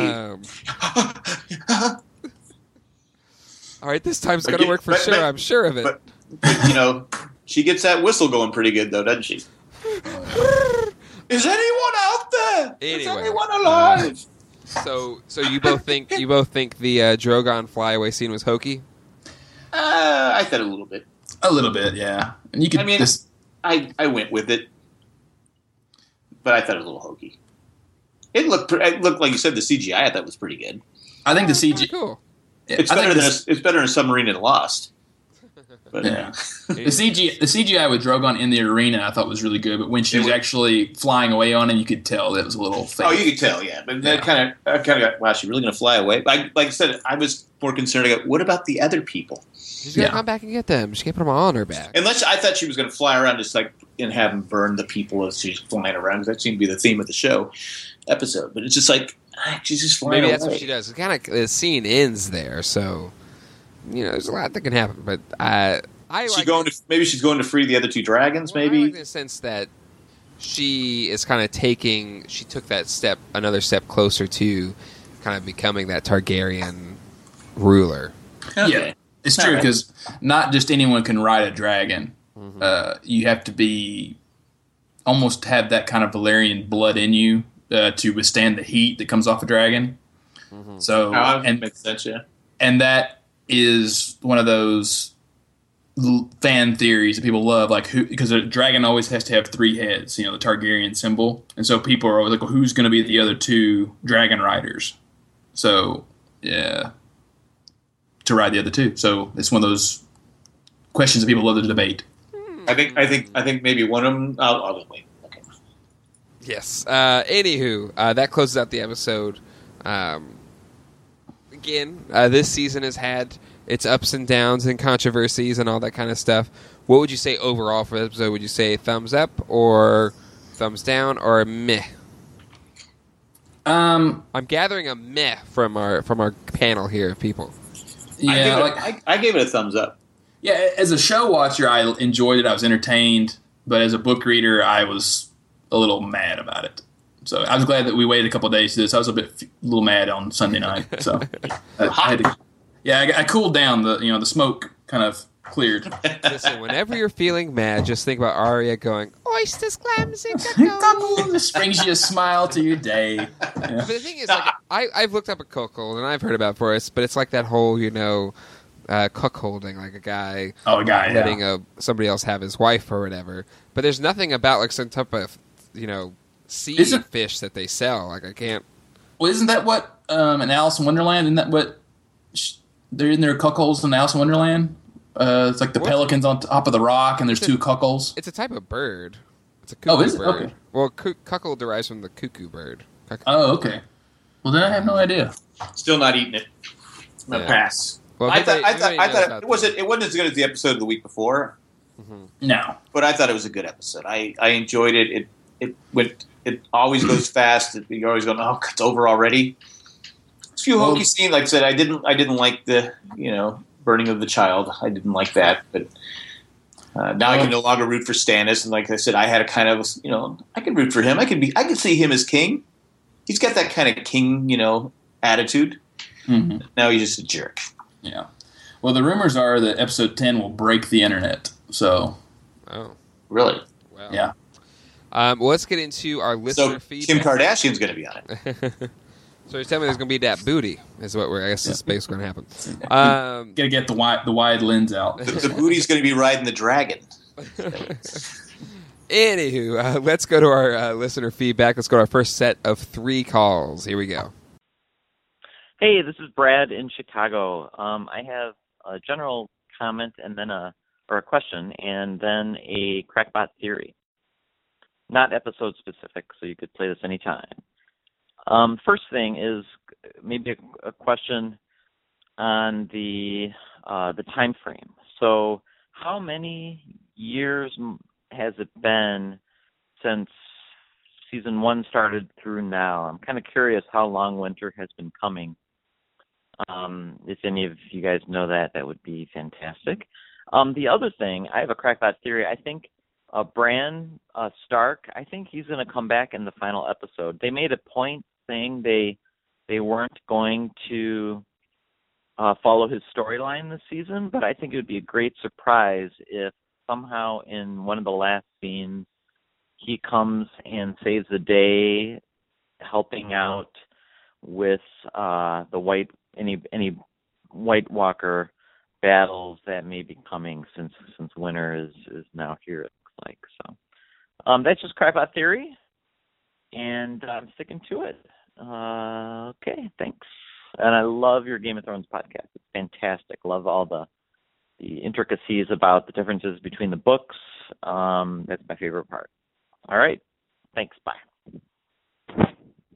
All right, this time's going to work for sure. I'm sure of it. But, she gets that whistle going pretty good, though, doesn't she? Is anyone out there? Anyway, is anyone alive? So you both think the Drogon flyaway scene was hokey? I thought a little bit. A little bit, yeah. And you could. I went with it. But I thought it was a little hokey. It looked like you said, the CGI I thought was pretty good. I think the CGI cool. It's better than a submarine in Lost. But yeah, the CGI with Drogon in the arena I thought was really good. But when she was actually flying away on it, you could tell that it was a little fake. Oh, you could tell, yeah. But that kind of got, wow, she's really going to fly away. Like I said, I was more concerned. I go, what about the other people? She's going to come back and get them. She can't put them all on her back. Unless I thought she was going to fly around just like and have them burn the people as she's flying around, because that seemed to be the theme of the show episode. But it's just like she's just flying Maybe away. That's what she does. The scene ends there, so there's a lot that can happen. But maybe she's going to free the other two dragons. Well, maybe I like in the sense that she is kind of she took that another step closer to kind of becoming that Targaryen ruler. Okay. Yeah. It's true, because not just anyone can ride a dragon. Mm-hmm. You have to almost have that kind of Valyrian blood in you to withstand the heat that comes off a dragon. Mm-hmm. So, that makes sense, yeah. and that is one of those fan theories that people love, like because a dragon always has to have 3 heads, the Targaryen symbol, and so people are always like, well, who's going to be the other 2 dragon riders? So yeah, to ride the other 2. So it's one of those questions that people love to debate. I think maybe one of them. I'll wait. Okay. Yes. Anywho, that closes out the episode. Again, this season has had its ups and downs and controversies and all that kind of stuff. What would you say overall for the episode? Would you say thumbs up or thumbs down or meh? I'm gathering a meh from our panel here of people. Yeah, I gave it a thumbs up. Yeah, as a show watcher, I enjoyed it. I was entertained, but as a book reader, I was a little mad about it. So I was glad that we waited a couple of days to this. I was a little mad on Sunday night. So I had to. Yeah, I cooled down. The smoke kind of cleared. Listen, whenever you're feeling mad, just think about Arya going, oysters, clams, and cuckold. This brings you a smile to your day. Yeah. But the thing is, I've looked up a cuckold, and I've heard about Forrest, but it's like that whole, cuckolding, like a guy letting somebody else have his wife or whatever. But there's nothing about like some type of, sea fish that they sell. Like I can't. Well, isn't that what in Alice in Wonderland? Isn't that what they're in their cuckolds in Alice in Wonderland? It's like the pelicans on top of the rock, and there's 2 cuckolds. It's a type of bird. It's a cuckoo is it? bird. Okay. Well, cuckold derives from the cuckoo bird. Cuckoo. Oh, okay. Well, then I have no idea. Still not eating it. I'm gonna pass. Well, I thought it wasn't as good as the episode of the week before. Mm-hmm. No, but I thought it was a good episode. I enjoyed it. It always goes fast. You're always going, oh, it's over already. It's a few hokey scenes. Like I said, I didn't like the burning of the child. I didn't like that, but now I can no longer root for Stannis. And like I said, I had a kind of I can root for him. I can see him as king. He's got that kind of king attitude. Mm-hmm. Now he's just a jerk. Yeah. Well, the rumors are that episode 10 will break the internet. So. Oh. Really? Wow. Yeah. Well, let's get into our listener feedback. Kim Kardashian's going to be on it. So you're telling me there's going to be that booty, is what I guess is basically going to happen. Gotta get the wide lens out. The booty's going to be riding the dragon. Anywho, let's go to our listener feedback. Let's go to our first set of 3 calls. Here we go. Hey, this is Brad in Chicago. I have a general comment and then a question and then a crackpot theory. Not episode specific, so you could play this anytime. First thing is maybe a question on the time frame. So, how many years has it been since season 1 started through now? I'm kind of curious how long winter has been coming. If any of you guys know that would be fantastic. The other thing, I have a crackpot theory. I think Bran Stark, I think he's going to come back in the final episode. They made a point saying they weren't going to follow his storyline this season, but I think it would be a great surprise if somehow in one of the last scenes he comes and saves the day, helping out with any White Walker battles that may be coming since winter is now here, it looks like. So that's just crackpot theory, and I'm sticking to it. Okay, thanks. And I love your Game of Thrones podcast. It's fantastic. Love all the intricacies about the differences between the books. That's my favorite part. All right, thanks. Bye.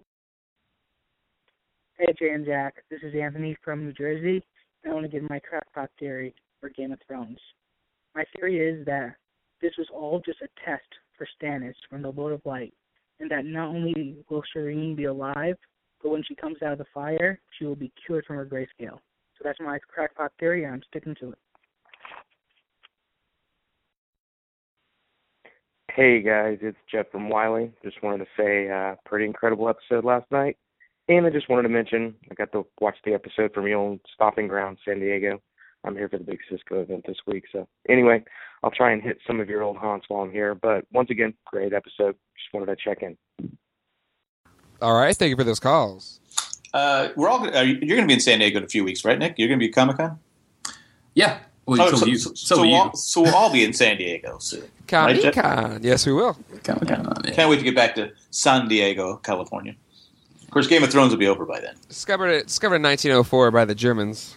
Hey, Jay and Jack. This is Anthony from New Jersey. I want to give my crackpot theory for Game of Thrones. My theory is that this was all just a test for Stannis from the Lord of Light, and that not only will Shireen be alive, but when she comes out of the fire, she will be cured from her grayscale. So that's my crackpot theory, and I'm sticking to it. Hey guys, it's Jeff from Wiley. Just wanted to say, pretty incredible episode last night. And I just wanted to mention, I got to watch the episode from your own stomping ground, San Diego. I'm here for the big Cisco event this week. So anyway, I'll try and hit some of your old haunts while I'm here. But once again, great episode. Just wanted to check in. All right. Thank you for those calls. We're all. You're going to be in San Diego in a few weeks, right, Nick? You're going to be at Comic-Con? Yeah. Well, so you. So you. So we'll all be in San Diego soon. Comic-Con. Yes, we will. Comic-Con. Yeah. Can't wait to get back to San Diego, California. Of course, Game of Thrones will be over by then. Discovered in 1904 by the Germans.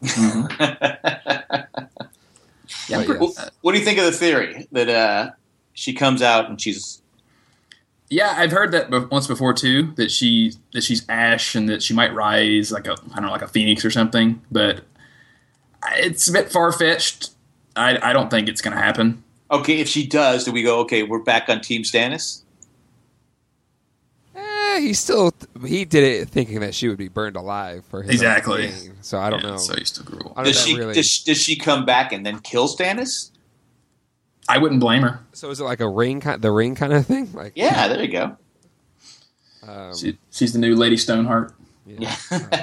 Yeah, Yes. What do you think of the theory that she comes out and she's? Yeah, I've heard that once before too. That she's Ash and that she might rise like a phoenix or something. But it's a bit far fetched. I don't think it's going to happen. Okay, if she does, do we go? Okay, we're back on Team Stannis. He did it thinking that she would be burned alive for his Exactly. own gain. So I don't know. So he's still cruel. Does she come back and then kill Stannis? I wouldn't blame her. So is it like the ring kind of thing? Like Yeah, there you go. She's the new Lady Stoneheart. Yeah.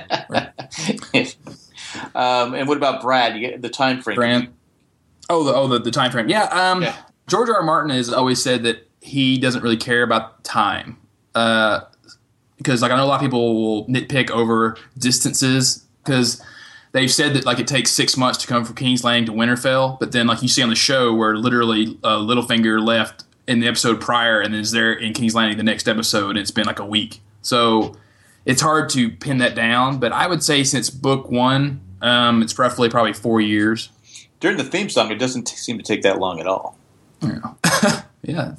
And what about Brad? You get the time frame. Brand. The time frame. Yeah. George R. R. Martin has always said that he doesn't really care about time. Because like I know a lot of people will nitpick over distances because they've said that like it takes 6 months to come from King's Landing to Winterfell, but then like you see on the show where literally Littlefinger left in the episode prior and is there in King's Landing the next episode, and it's been like a week. So it's hard to pin that down, but I would say since book 1, it's roughly probably 4 years. During the theme song, it doesn't seem to take that long at all. Yeah, yeah.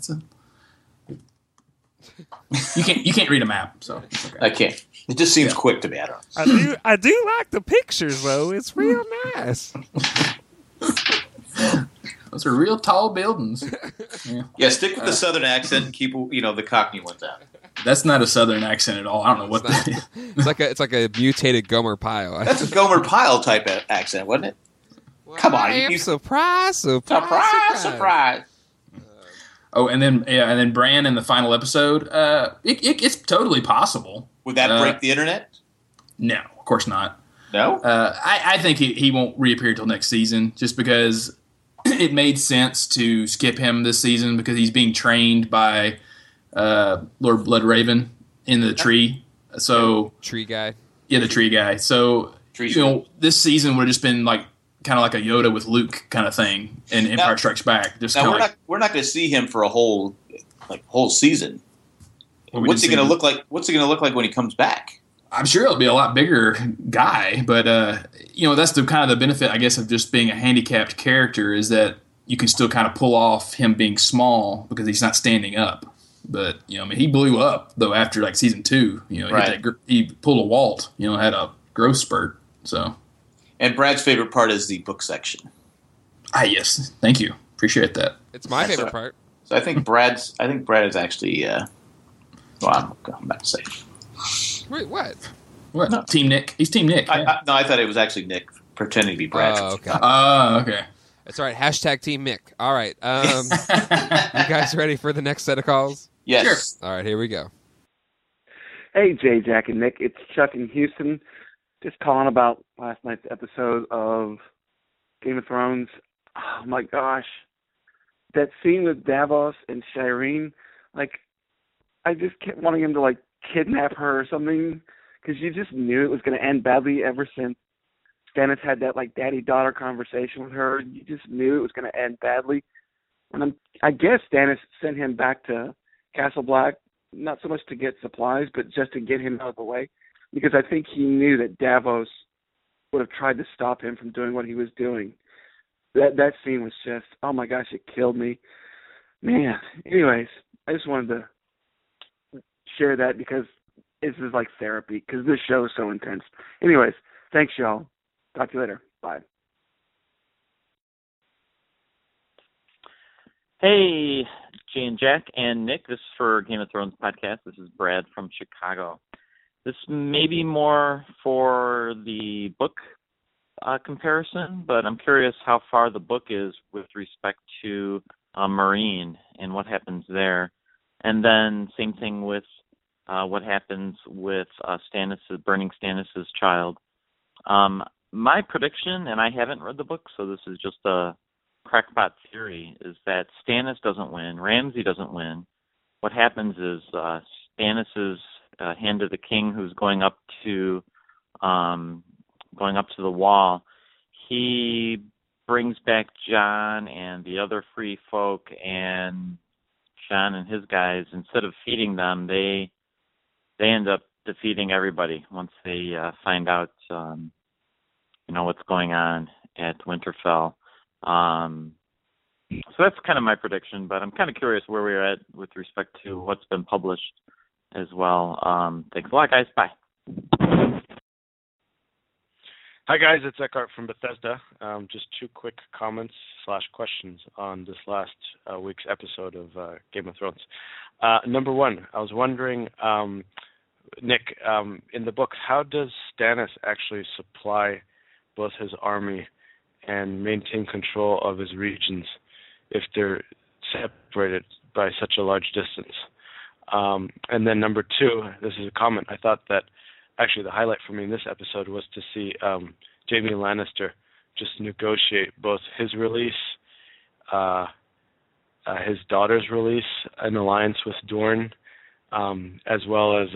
You can't read a map, so it's okay. I can't. It just seems quick to me. I don't know. I do like the pictures though. It's real nice. Those are real tall buildings. Yeah, stick with the southern accent and keep the Cockney ones out. That's not a southern accent at all. I don't know what that is. It's like a mutated Gomer Pyle. That's a Gomer Pyle type of accent, wasn't it? Come on, surprise. Oh, and then Bran in the final episode. It's totally possible. Would that break the internet? No, of course not. No. I think he won't reappear until next season, just because it made sense to skip him this season because he's being trained by Lord Bloodraven in the tree. So tree guy. Yeah, the tree guy. So this season would have just been like kind of like a Yoda with Luke kind of thing in Empire Strikes Back. We're not going to see him for a whole season. What's he going to look like? What's he going to look like when he comes back? I'm sure he'll be a lot bigger guy, but that's the kind of the benefit, I guess, of just being a handicapped character is that you can still kind of pull off him being small because he's not standing up. But he blew up though after like season 2. He pulled a Walt. Had a growth spurt. So. And Brad's favorite part is the book section. Yes, thank you, appreciate that. It's my favorite part. So I think Brad is actually. I'm about to say. Wait, what? What? No. Team Nick. He's Team Nick. I thought it was actually Nick pretending to be Brad. Oh, okay. Okay. That's all right. Hashtag Team Mick. All right. You guys ready for the next set of calls? Yes. Sure. All right, here we go. Hey, Jay, Jack, and Nick. It's Chuck in Houston. Just calling about last night's episode of Game of Thrones. Oh, my gosh. That scene with Davos and Shireen, I just kept wanting him to, kidnap her or something, because you just knew it was going to end badly ever since Stannis had that, daddy-daughter conversation with her. You just knew it was going to end badly. And I guess Stannis sent him back to Castle Black, not so much to get supplies, but just to get him out of the way, because I think he knew that Davos would have tried to stop him from doing what he was doing. That scene was just, oh my gosh, it killed me. Man, anyways, I just wanted to share that because this is like therapy, because this show is so intense. Anyways, thanks, y'all. Talk to you later. Bye. Hey, Jay and Jack and Nick. This is for Game of Thrones podcast. This is Brad from Chicago. This may be more for the book comparison, but I'm curious how far the book is with respect to Marine and what happens there. And then same thing with what happens with burning Stannis' child. My prediction, and I haven't read the book, so this is just a crackpot theory, is that Stannis doesn't win, Ramsay doesn't win. What happens is Stannis' Hand of the King, who's going up to the wall. He brings back John and the other free folk, and John and his guys, instead of feeding them, they end up defeating everybody once they find out what's going on at Winterfell. So that's kind of my prediction, but I'm kind of curious where we're at with respect to what's been published as well. Thanks a lot, guys. Bye. Hi, guys. It's Eckhart from Bethesda. Just 2 quick comments / questions on this last week's episode of Game of Thrones. Number 1, I was wondering, Nick, in the books, how does Stannis actually supply both his army and maintain control of his regions if they're separated by such a large distance? And then number 2, this is a comment. I thought that actually the highlight for me in this episode was to see Jaime Lannister just negotiate both his release, his daughter's release, an alliance with Dorne, as well as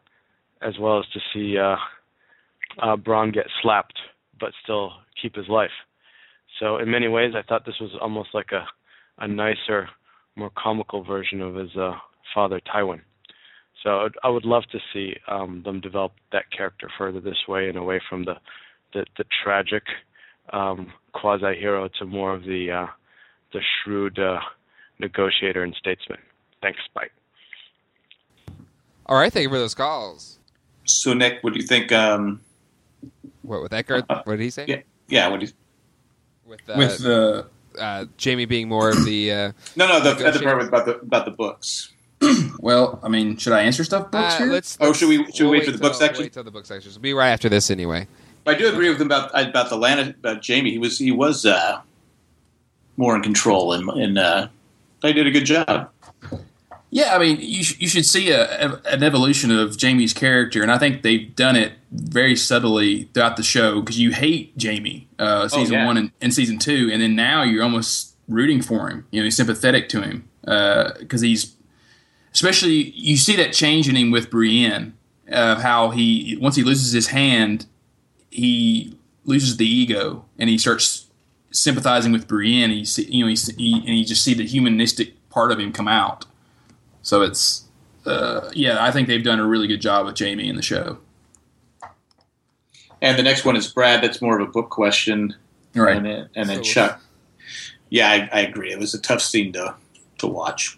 to see Bronn get slapped but still keep his life. So in many ways, I thought this was almost like a nicer, more comical version of his father, Tywin. So I would love to see them develop that character further this way and away from the tragic quasi-hero to more of the shrewd negotiator and statesman. Thanks, bye. All right, thank you for those calls. So, Nick, what do you think? What, with Eckhart? What did he say? Yeah. What do you? With the Jaime being more of the the other part about the books. Well, I mean, should I answer stuff books here? Should we wait for the book section? Wait till the book section. It'll be right after this anyway. I do agree with him about Jaime. He was more in control, and they did a good job. Yeah, I mean, you should see an evolution of Jaime's character, and I think they've done it very subtly throughout the show because you hate Jaime season 1 and season 2, and then now you're almost rooting for him. You're sympathetic to him because he's, especially you see that change in him with Brienne of how once he loses his hand, he loses the ego and he starts sympathizing with Brienne. And you just see the humanistic part of him come out. So it's, I think they've done a really good job with Jaime in the show. And the next one is Brad. That's more of a book question. Right. And then Chuck. Yeah, I agree. It was a tough scene to watch.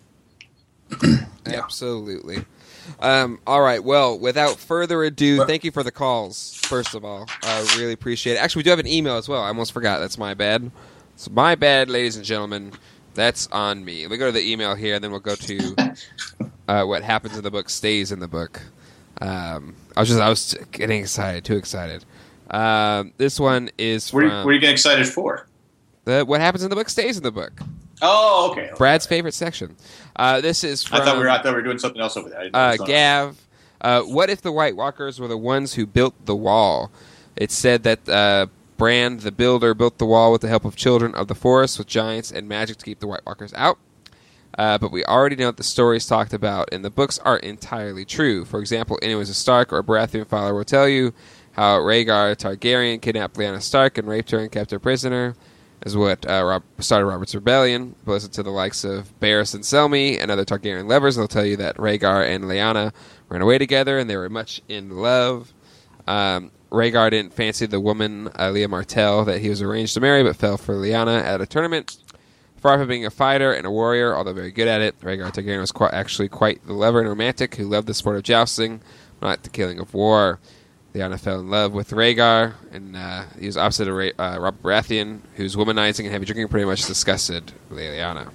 Absolutely. All right. Well, without further ado, thank you for the calls, first of all. I really appreciate it. Actually, we do have an email as well. I almost forgot. That's my bad. It's my bad, ladies and gentlemen. That's on me. We go to the email here, and then we'll go to what happens in the book stays in the book. I was getting excited, too excited. This one is from... What are you getting excited for? What happens in the book stays in the book. Oh, okay. Brad's favorite section. This is from... I thought we were doing something else over there. Gav, what if the White Walkers were the ones who built the wall? It's said that Bran, the builder, built the wall with the help of children of the forest with giants and magic to keep the White Walkers out. But we already know that the stories talked about in the books aren't entirely true. For example, anyone who's a Stark or a Baratheon follower will tell you how Rhaegar Targaryen kidnapped Lyanna Stark and raped her and kept her prisoner, is what started Robert's Rebellion. But listen to the likes of Barris and Selmy and other Targaryen lovers, and they'll tell you that Rhaegar and Lyanna ran away together and they were much in love. Rhaegar didn't fancy the woman, Lea Martell, that he was arranged to marry, but fell for Lyanna at a tournament. Far from being a fighter and a warrior, although very good at it, Rhaegar Targaryen was actually quite the lover and romantic who loved the sport of jousting, not the killing of war. Lyanna fell in love with Rhaegar, and he was opposite of Robert Baratheon, whose womanizing and heavy drinking pretty much disgusted Lyanna.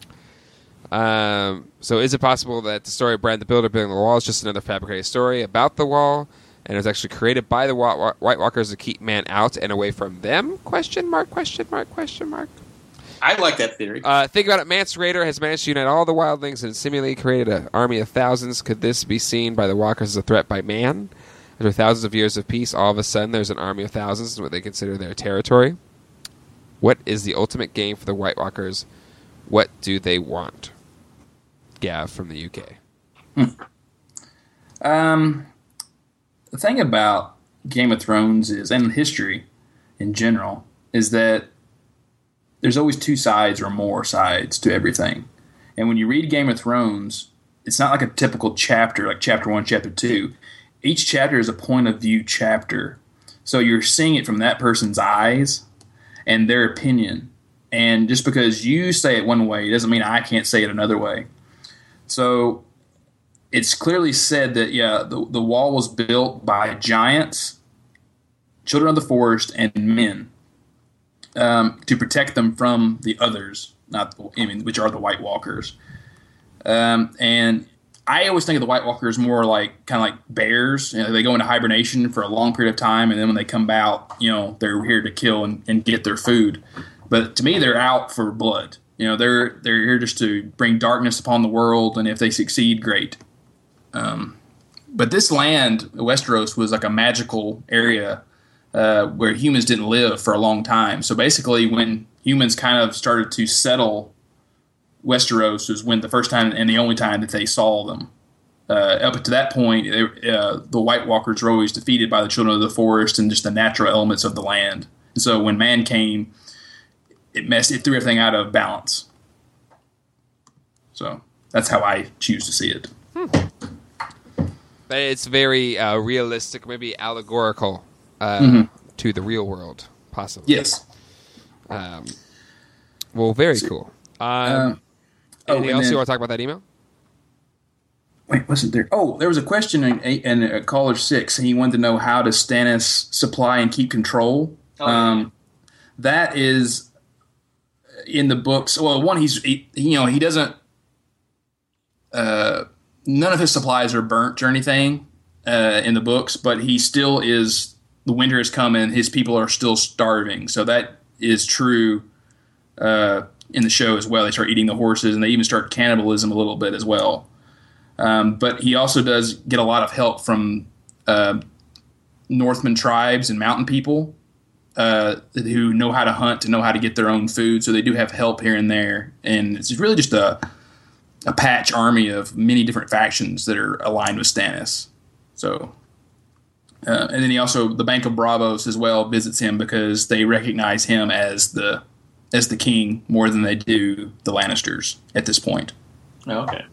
So is it possible that the story of Bran the Builder building the wall is just another fabricated story about the wall, and it was actually created by the White Walkers to keep man out and away from them? Question mark. I like that theory. Think about it. Mance Rayder has managed to unite all the wildlings and seemingly created an army of thousands. Could this be seen by the Walkers as a threat by man? After thousands of years of peace, all of a sudden there's an army of thousands in what they consider their territory. What is the ultimate game for the White Walkers? What do they want? Gav from the UK. The thing about Game of Thrones is, and history in general, is that there's always two sides or more sides to everything. And when you read Game of Thrones, it's not like a typical chapter, like chapter 1, chapter 2. Each chapter is a point of view chapter. So you're seeing it from that person's eyes and their opinion. And just because you say it one way doesn't mean I can't say it another way. So it's clearly said that, the wall was built by giants, children of the forest, and men to protect them from the others, which are the White Walkers. And I always think of the White Walkers more like kind of like bears. They go into hibernation for a long period of time, and then when they come out, they're here to kill and get their food. But to me, they're out for blood. They're here just to bring darkness upon the world, and if they succeed, great. But this land, Westeros, was like a magical area where humans didn't live for a long time. So basically, when humans kind of started to settle Westeros, was when the first time and the only time that they saw them. Up to that point, the White Walkers were always defeated by the children of the forest and just the natural elements of the land. And so when man came, it threw everything out of balance. So that's how I choose to see it. But it's very realistic, maybe allegorical to the real world, possibly. Yes. Well, very cool. Anything else you want to talk about that email? Wait, wasn't there? Oh, there was a question in caller 6. He wanted to know how does Stannis supply and keep control. That is in the books. Well, one, he doesn't. None of his supplies are burnt or anything in the books, but he still is. The winter has come and his people are still starving. So that is true in the show as well. They start eating the horses, and they even start cannibalism a little bit as well. But he also does get a lot of help from Northman tribes and mountain people who know how to hunt, to know how to get their own food. So they do have help here and there. And it's really just a patch army of many different factions that are aligned with Stannis. So, and then the Bank of Bravos as well visits him because they recognize him as the king more than they do the Lannisters at this point. Okay.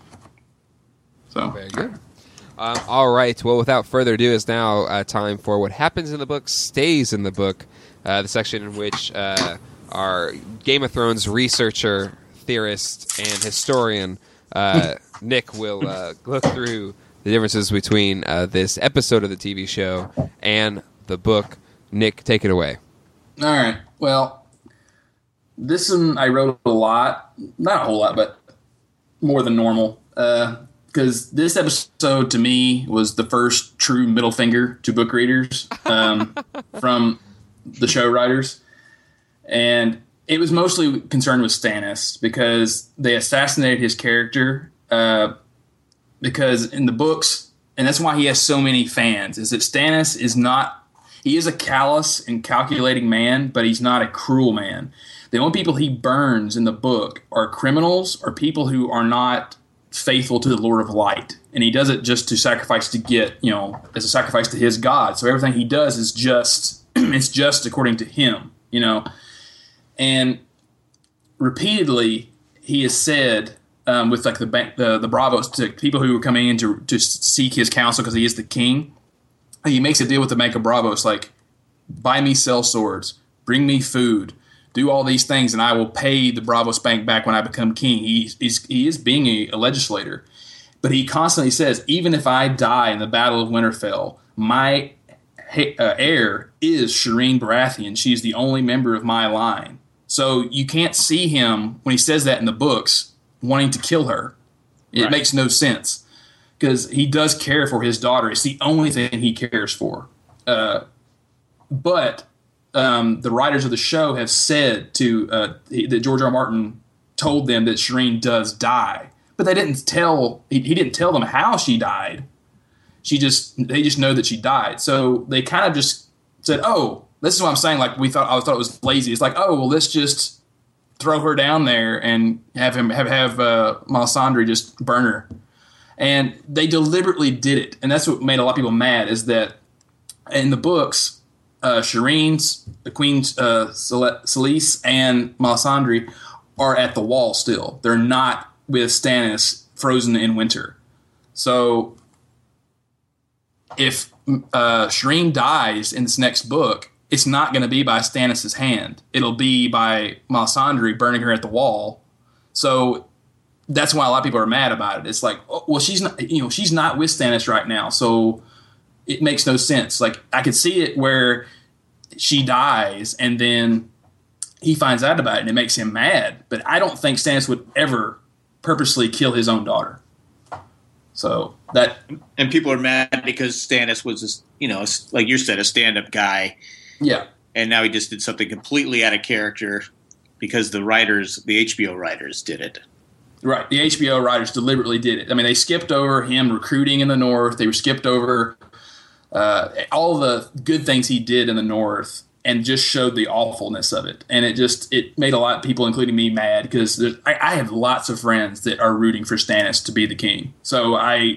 So very good. All right. Well, without further ado, it's now time for what happens in the book stays in the book. The section in which our Game of Thrones researcher, theorist, and historian Nick will look through the differences between this episode of the TV show and the book. Nick, take it away. All right. Well, this one I wrote a lot. Not a whole lot, but more than normal. Because this episode, to me, was the first true middle finger to book readers from the show writers. And it was mostly concerned with Stannis because they assassinated his character because in the books, and that's why he has so many fans, is that Stannis he is a callous and calculating man, but he's not a cruel man. The only people he burns in the book are criminals or people who are not faithful to the Lord of Light. And he does it just to sacrifice to get, as a sacrifice to his God. So everything he does is just, it's just according to him, And repeatedly he has said with like the Bravos to people who are coming in to seek his counsel because he is the king, he makes a deal with the Bank of Bravos like, buy me sell swords, bring me food, do all these things, and I will pay the Bravos Bank back when I become king. He is being a legislator. But he constantly says, even if I die in the Battle of Winterfell, my heir is Shireen Baratheon. She's the only member of my line. So you can't see him, when he says that in the books, wanting to kill her. It makes no sense. Because he does care for his daughter. It's the only thing he cares for. But the writers of the show have said that George R. R. Martin told them that Shireen does die, but they didn't tell. He didn't tell them how she died. They just know that she died. So they kind of just said, "Oh, this is what I'm saying." Like I thought it was lazy. It's like, "Oh, well, let's just throw her down there and have Melisandre just burn her." And they deliberately did it, and that's what made a lot of people mad. Is that in the books, Shireen's, the Queen Selyse, and Melisandre are at the wall still. They're not with Stannis frozen in winter. So if Shireen dies in this next book, it's not going to be by Stannis' hand. It'll be by Melisandre burning her at the wall. So that's why a lot of people are mad about it. It's like, oh, well, she's not with Stannis right now, so it makes no sense. Like, I could see it where she dies and then he finds out about it and it makes him mad. But I don't think Stannis would ever purposely kill his own daughter. So that, and people are mad because Stannis was, like you said, a stand-up guy. Yeah. And now he just did something completely out of character because the HBO writers did it. Right. The HBO writers deliberately did it. I mean, they skipped over him recruiting in the North. They skipped over all the good things he did in the North and just showed the awfulness of it. And it made a lot of people, including me, mad because I have lots of friends that are rooting for Stannis to be the king. So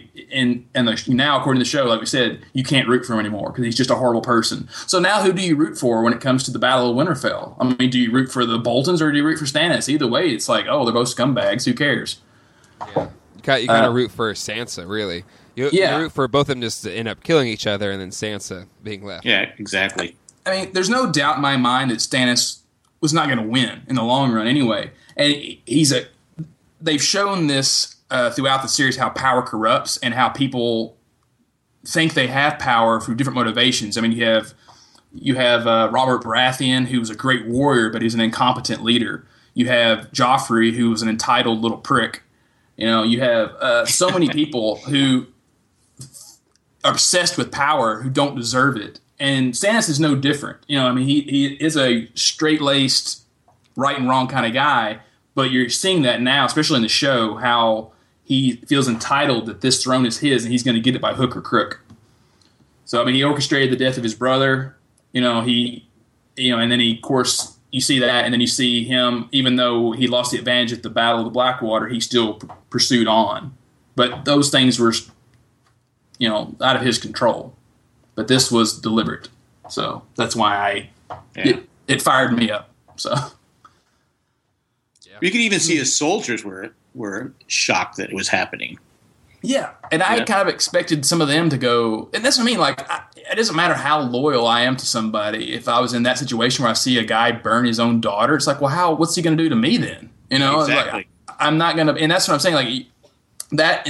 now, according to the show, like we said, you can't root for him anymore because he's just a horrible person. So now who do you root for when it comes to the Battle of Winterfell? I mean, do you root for the Boltons or do you root for Stannis? Either way, it's like, oh, they're both scumbags. Who cares? Yeah. You kind of root for Sansa, really. You root for both of them just to end up killing each other and then Sansa being left. Yeah, exactly. I mean, there's no doubt in my mind that Stannis was not going to win in the long run anyway. And they've shown this throughout the series, how power corrupts and how people think they have power through different motivations. I mean, you have Robert Baratheon, who was a great warrior, but he's an incompetent leader. You have Joffrey, who was an entitled little prick. You have so many people who are obsessed with power who don't deserve it. And Stannis is no different. I mean, he is a straight-laced, right and wrong kind of guy, but you're seeing that now, especially in the show, how he feels entitled that this throne is his and he's going to get it by hook or crook. So, I mean, he orchestrated the death of his brother. And then of course, you see that, and then you see him, even though he lost the advantage at the Battle of the Blackwater, he still pursued on. But those things were, out of his control. But this was deliberate. So that's why it fired me up. So you could even see his soldiers were shocked that it was happening. Yeah, and I kind of expected some of them to go, and that's what I mean, like, it doesn't matter how loyal I am to somebody. If I was in that situation where I see a guy burn his own daughter, it's like, well, what's he going to do to me then? Exactly. Like, I'm not going to, and that's what I'm saying, like, that,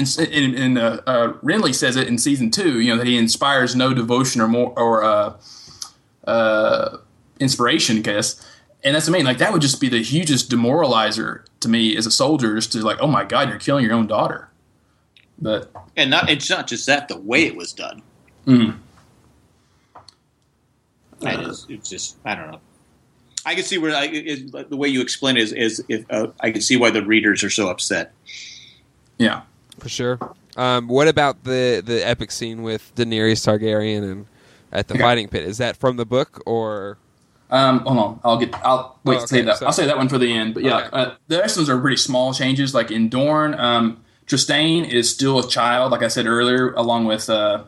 Renly says it in season 2, that he inspires no devotion or inspiration, I guess. And that's what I mean, like, that would just be the hugest demoralizer to me as a soldier, is to like, oh my God, you're killing your own daughter. But it's not just that, the way it was done. Mm-hmm. It's just, I don't know. I can see where the way you explain it is I can see why the readers are so upset. Yeah, for sure. What about the epic scene with Daenerys Targaryen and at the fighting pit? Is that from the book or? Hold on, I'll wait to say that. So, I'll say that one for the end. But yeah, the rest of them are pretty small changes. Like in Dorne, Trystane is still a child, like I said earlier, along with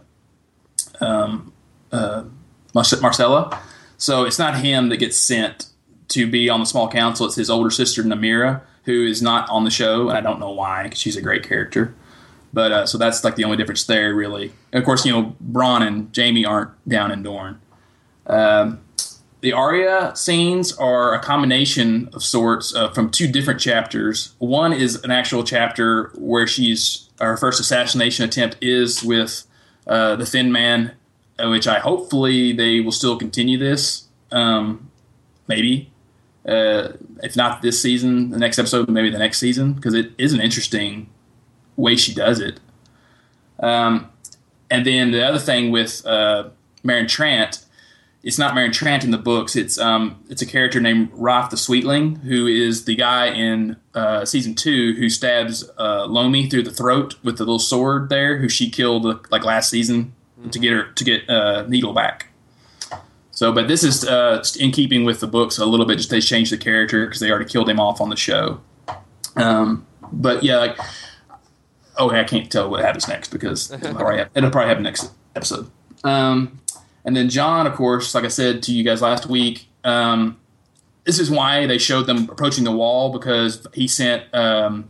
Marcella. So it's not him that gets sent to be on the small council. It's his older sister, Nymeria, who is not on the show, and I don't know why, because she's a great character. But so that's like the only difference there, really. And of course, Bronn and Jaime aren't down in Dorne. The Arya scenes are a combination of sorts from 2 different chapters. One is an actual chapter where her first assassination attempt is with the Thin Man, which hopefully they will still continue this. Maybe. If not this season, the next episode, maybe the next season, because it is an interesting way she does it. And then the other thing with Meryn Trant, it's not Meryn Trant in the books. It's a character named Roth the Sweetling, who is the guy in season 2 who stabs Lomi through the throat with the little sword there, who she killed like last season to get Needle back. So, but this is in keeping with the books a little bit. Just they changed the character because they already killed him off on the show. But yeah, like okay, I can't tell what happens next because it'll probably happen next episode. And then Jon, of course, like I said to you guys last week, this is why they showed them approaching the wall, because he sent the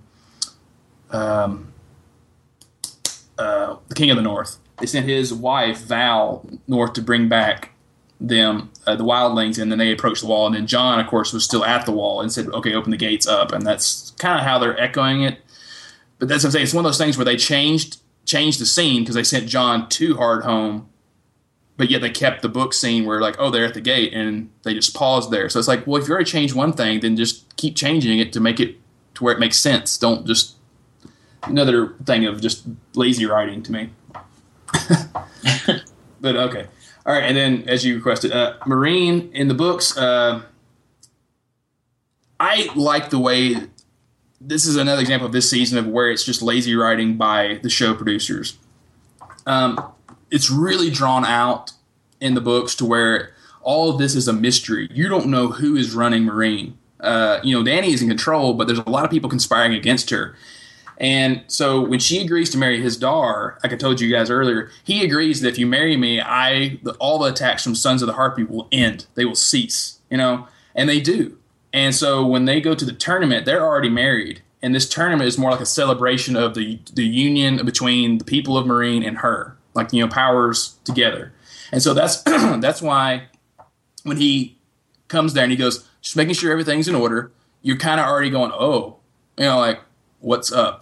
King of the North. They sent his wife, Val, north to bring back them, the wildlings, and then they approached the wall. And then Jon, of course, was still at the wall and said, okay, open the gates up. And that's kind of how they're echoing it. But that's what I'm saying. It's one of those things where they changed the scene because they sent Jon to Hardhome, but yet they kept the book scene where, like, oh, they're at the gate, and they just paused there. So it's like, well, if you already changed one thing, then just keep changing it to make it to where it makes sense. Don't just... Another thing of just lazy writing to me. But okay. All right, and then as you requested, Meereen in the books, I like the way... This is another example of this season of where it's just lazy writing by the show producers. It's really drawn out in the books to where all of this is a mystery. You don't know who is running Meereen. Dany is in control, but there's a lot of people conspiring against her. And so when she agrees to marry his daughter, like I told you guys earlier, he agrees that if you marry me, all the attacks from Sons of the Harpy will end. They will cease, and they do. And so when they go to the tournament, they're already married. And this tournament is more like a celebration of the union between the people of Meereen and her, like, powers together. And so that's that's why when he comes there and he goes, just making sure everything's in order, you're kind of already going, oh, like, what's up?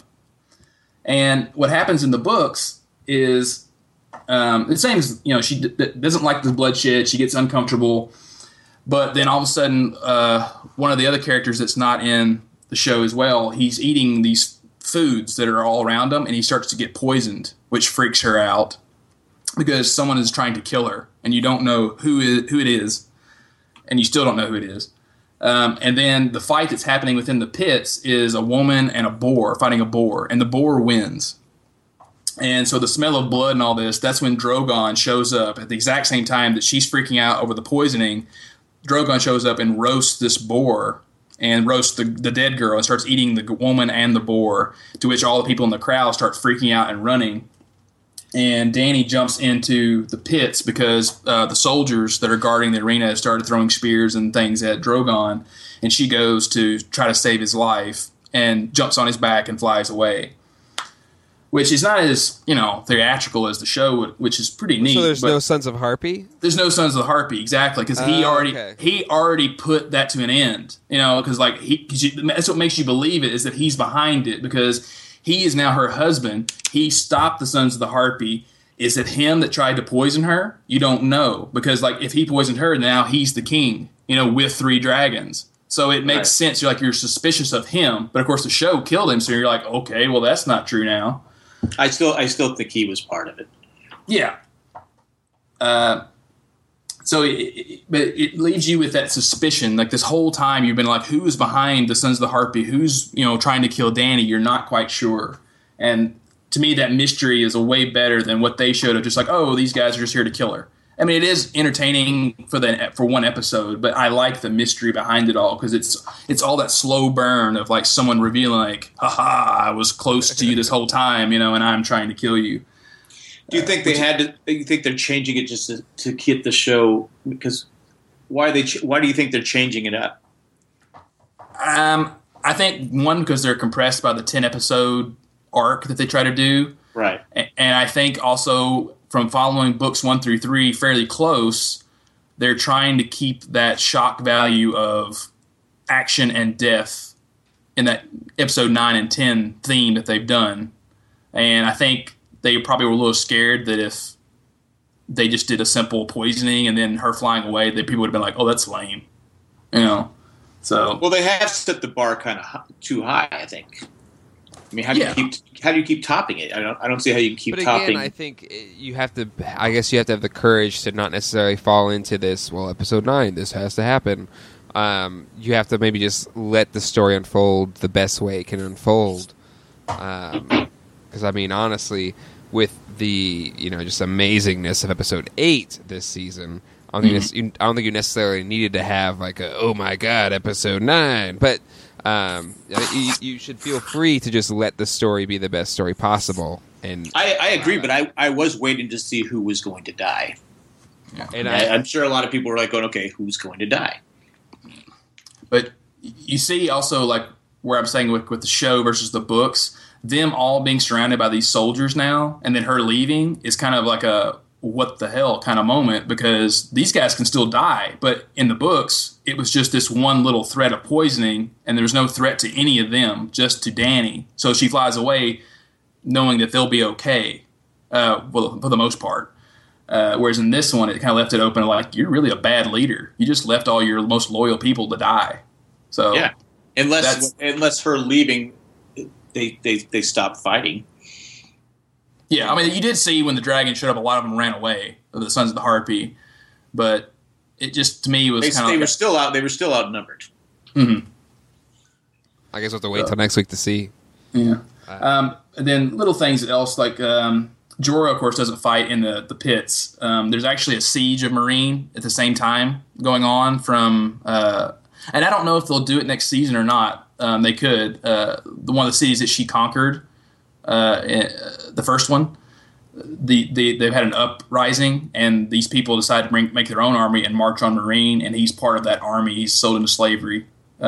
And what happens in the books is the same as, she doesn't like the bloodshed. She gets uncomfortable. But then all of a sudden, one of the other characters that's not in the show as well, he's eating these foods that are all around him, and he starts to get poisoned, which freaks her out because someone is trying to kill her, and you don't know who it is, and you still don't know who it is. And then the fight that's happening within the pits is a woman and a boar fighting a boar, and the boar wins. And so the smell of blood and all this, that's when Drogon shows up at the exact same time that she's freaking out over the poisoning. Drogon shows up and roasts this boar and roasts the dead girl and starts eating the woman and the boar, to which all the people in the crowd start freaking out and running. And Dany jumps into the pits because the soldiers that are guarding the arena have started throwing spears and things at Drogon, and she goes to try to save his life and jumps on his back and flies away, which is not as theatrical as the show, which is pretty neat. So there's no Sons of Harpy? There's no Sons of the Harpy, exactly, because he already put that to an end. Because that's what makes you believe it, is that he's behind it, because he is now her husband. He stopped the Sons of the Harpy. Is it him that tried to poison her? You don't know, because if he poisoned her, now he's the king, with 3 dragons. So it makes sense. You're suspicious of him, but of course the show killed him. So you're like, okay, well that's not true now. I still think he was part of it. Yeah. But it leaves you with that suspicion. Like, this whole time you've been like, who's behind the Sons of the Harpy? Who's, trying to kill Dany? You're not quite sure. And to me, that mystery is a way better than what they showed of just like, oh, these guys are just here to kill her. I mean, it is entertaining for one episode, but I like the mystery behind it all, because it's all that slow burn of like someone revealing like, haha, I was close to you this whole time, and I'm trying to kill you. Do you think you think they're changing it just to keep the show? Because why do you think they're changing it up? I think one, because they're compressed by the 10-episode arc that they try to do, right? And I think also from following books 1 through 3 fairly close, they're trying to keep that shock value of action and death in that episode 9 and 10 theme that they've done. And I think they probably were a little scared that if they just did a simple poisoning and then her flying away, that people would have been like, oh, that's lame. So, well, they have set the bar kind of too high, I think. I mean, how do you keep topping it? I don't see how you can keep topping. But again, I think you have to. I guess you have to have the courage to not necessarily fall into this. Well, episode 9, this has to happen. You have to maybe just let the story unfold the best way it can unfold. Because I mean, honestly, with the just amazingness of episode 8 this season, I don't think you necessarily needed to have like a oh my god episode 9, but. You should feel free to just let the story be the best story possible. And I agree, but I was waiting to see who was going to die. Yeah. And I'm sure a lot of people were like going, okay, who's going to die? But you see also like where I'm saying with the show versus the books, them all being surrounded by these soldiers now, and then her leaving is kind of like a what the hell kind of moment, because these guys can still die. But in the books, it was just this one little threat of poisoning, and there's no threat to any of them, just to Dany. So she flies away knowing that they'll be okay, well, for the most part. Whereas in this one, it kind of left it open like, you're really a bad leader. You just left all your most loyal people to die. So yeah, unless her leaving, they stopped fighting. Yeah, I mean, you did see when the dragon showed up, a lot of them ran away, the Sons of the Harpy. But it just, to me, was kind of... They were still out. They were still outnumbered. Mm-hmm. I guess we'll have to wait till next week to see. Yeah. And then little things else, like Jorah, of course, doesn't fight in the pits. There's actually a siege of Meereen at the same time going on from... and I don't know if they'll do it next season or not. They could. One of the cities that she conquered... the first one, they've had an uprising, and these people decide to make their own army and march on Meereen, and he's part of that army. He's sold into slavery.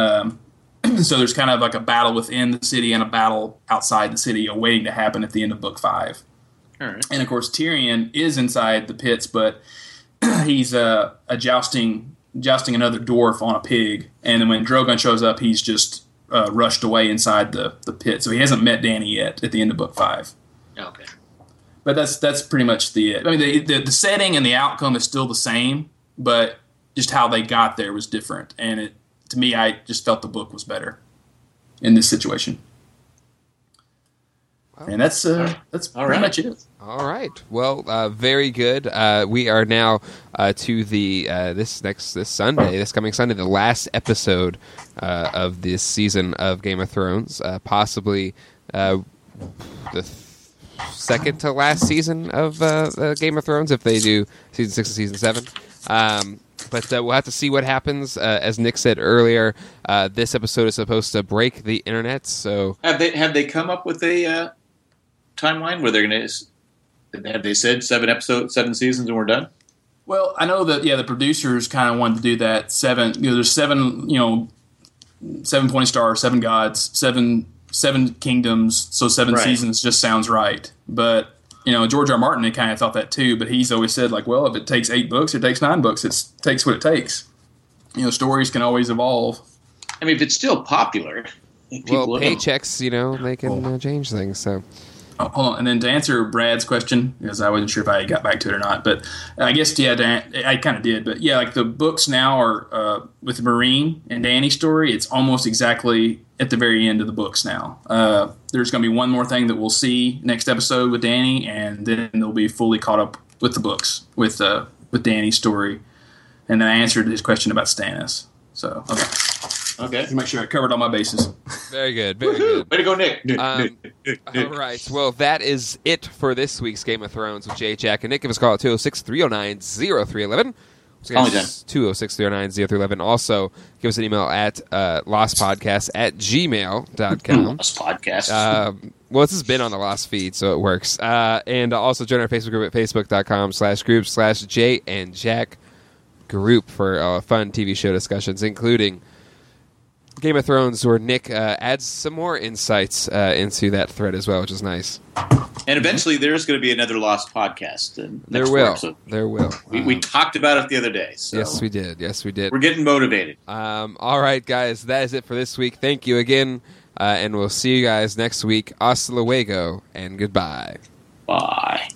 So there's kind of like a battle within the city and a battle outside the city awaiting to happen at the end of Book 5. All right. And of course, Tyrion is inside the pits, but he's jousting another dwarf on a pig, and then when Drogon shows up, he's just rushed away inside the pit. So he hasn't met Dany yet at the end of Book 5. Okay. But that's pretty much the it. I mean, the setting and the outcome is still the same, but just how they got there was different. And to me, I just felt the book was better in this situation. Well, and that's pretty much it. All right. Well, very good. We are now to the this coming Sunday, the last episode of this season of Game of Thrones, possibly the second to last season of Game of Thrones if they do season 6 and season 7. But we'll have to see what happens. As Nick said earlier, this episode is supposed to break the internet. So have they come up with a timeline where they're going to? Have they said 7 seasons, and we're done? Well, I know that the producers kind of wanted to do that. There's 7 7 pointy stars, 7 gods, seven kingdoms. So 7 seasons just sounds right. But George R. R. Martin kind of thought that too. But he's always said like, well, if it takes 8 books, it takes 9 books. It takes what it takes. Stories can always evolve. I mean, if it's still popular, paychecks, they can change things. So. Oh, hold on. And then to answer Brad's question, because I wasn't sure if I got back to it or not, but I guess, I kind of did. But yeah, like the books now are with Meereen and Dany's story, it's almost exactly at the very end of the books now. There's going to be one more thing that we'll see next episode with Dany, and then they'll be fully caught up with the books, with Dany's story. And then I answered his question about Stannis. So, okay. To make sure I covered all my bases. Very good. Very good. Way to go, Nick. Nick. All right. Well, that is it for this week's Game of Thrones with Jay, Jack, and Nick. Give us a call at 206-309-0311. 206-309-0311. Also, give us an email at lostpodcast@gmail.com. Lost Podcast. Well, this has been on the Lost feed, so it works. And also join our Facebook group at facebook.com/group/Jay and Jack group for fun TV show discussions, including Game of Thrones, where Nick adds some more insights into that thread as well, which is nice. And eventually there's going to be another Lost podcast. There will. There will. We talked about it the other day. So yes, we did. We're getting motivated. All right, guys. That is it for this week. Thank you again, and we'll see you guys next week. Hasta luego, and goodbye. Bye.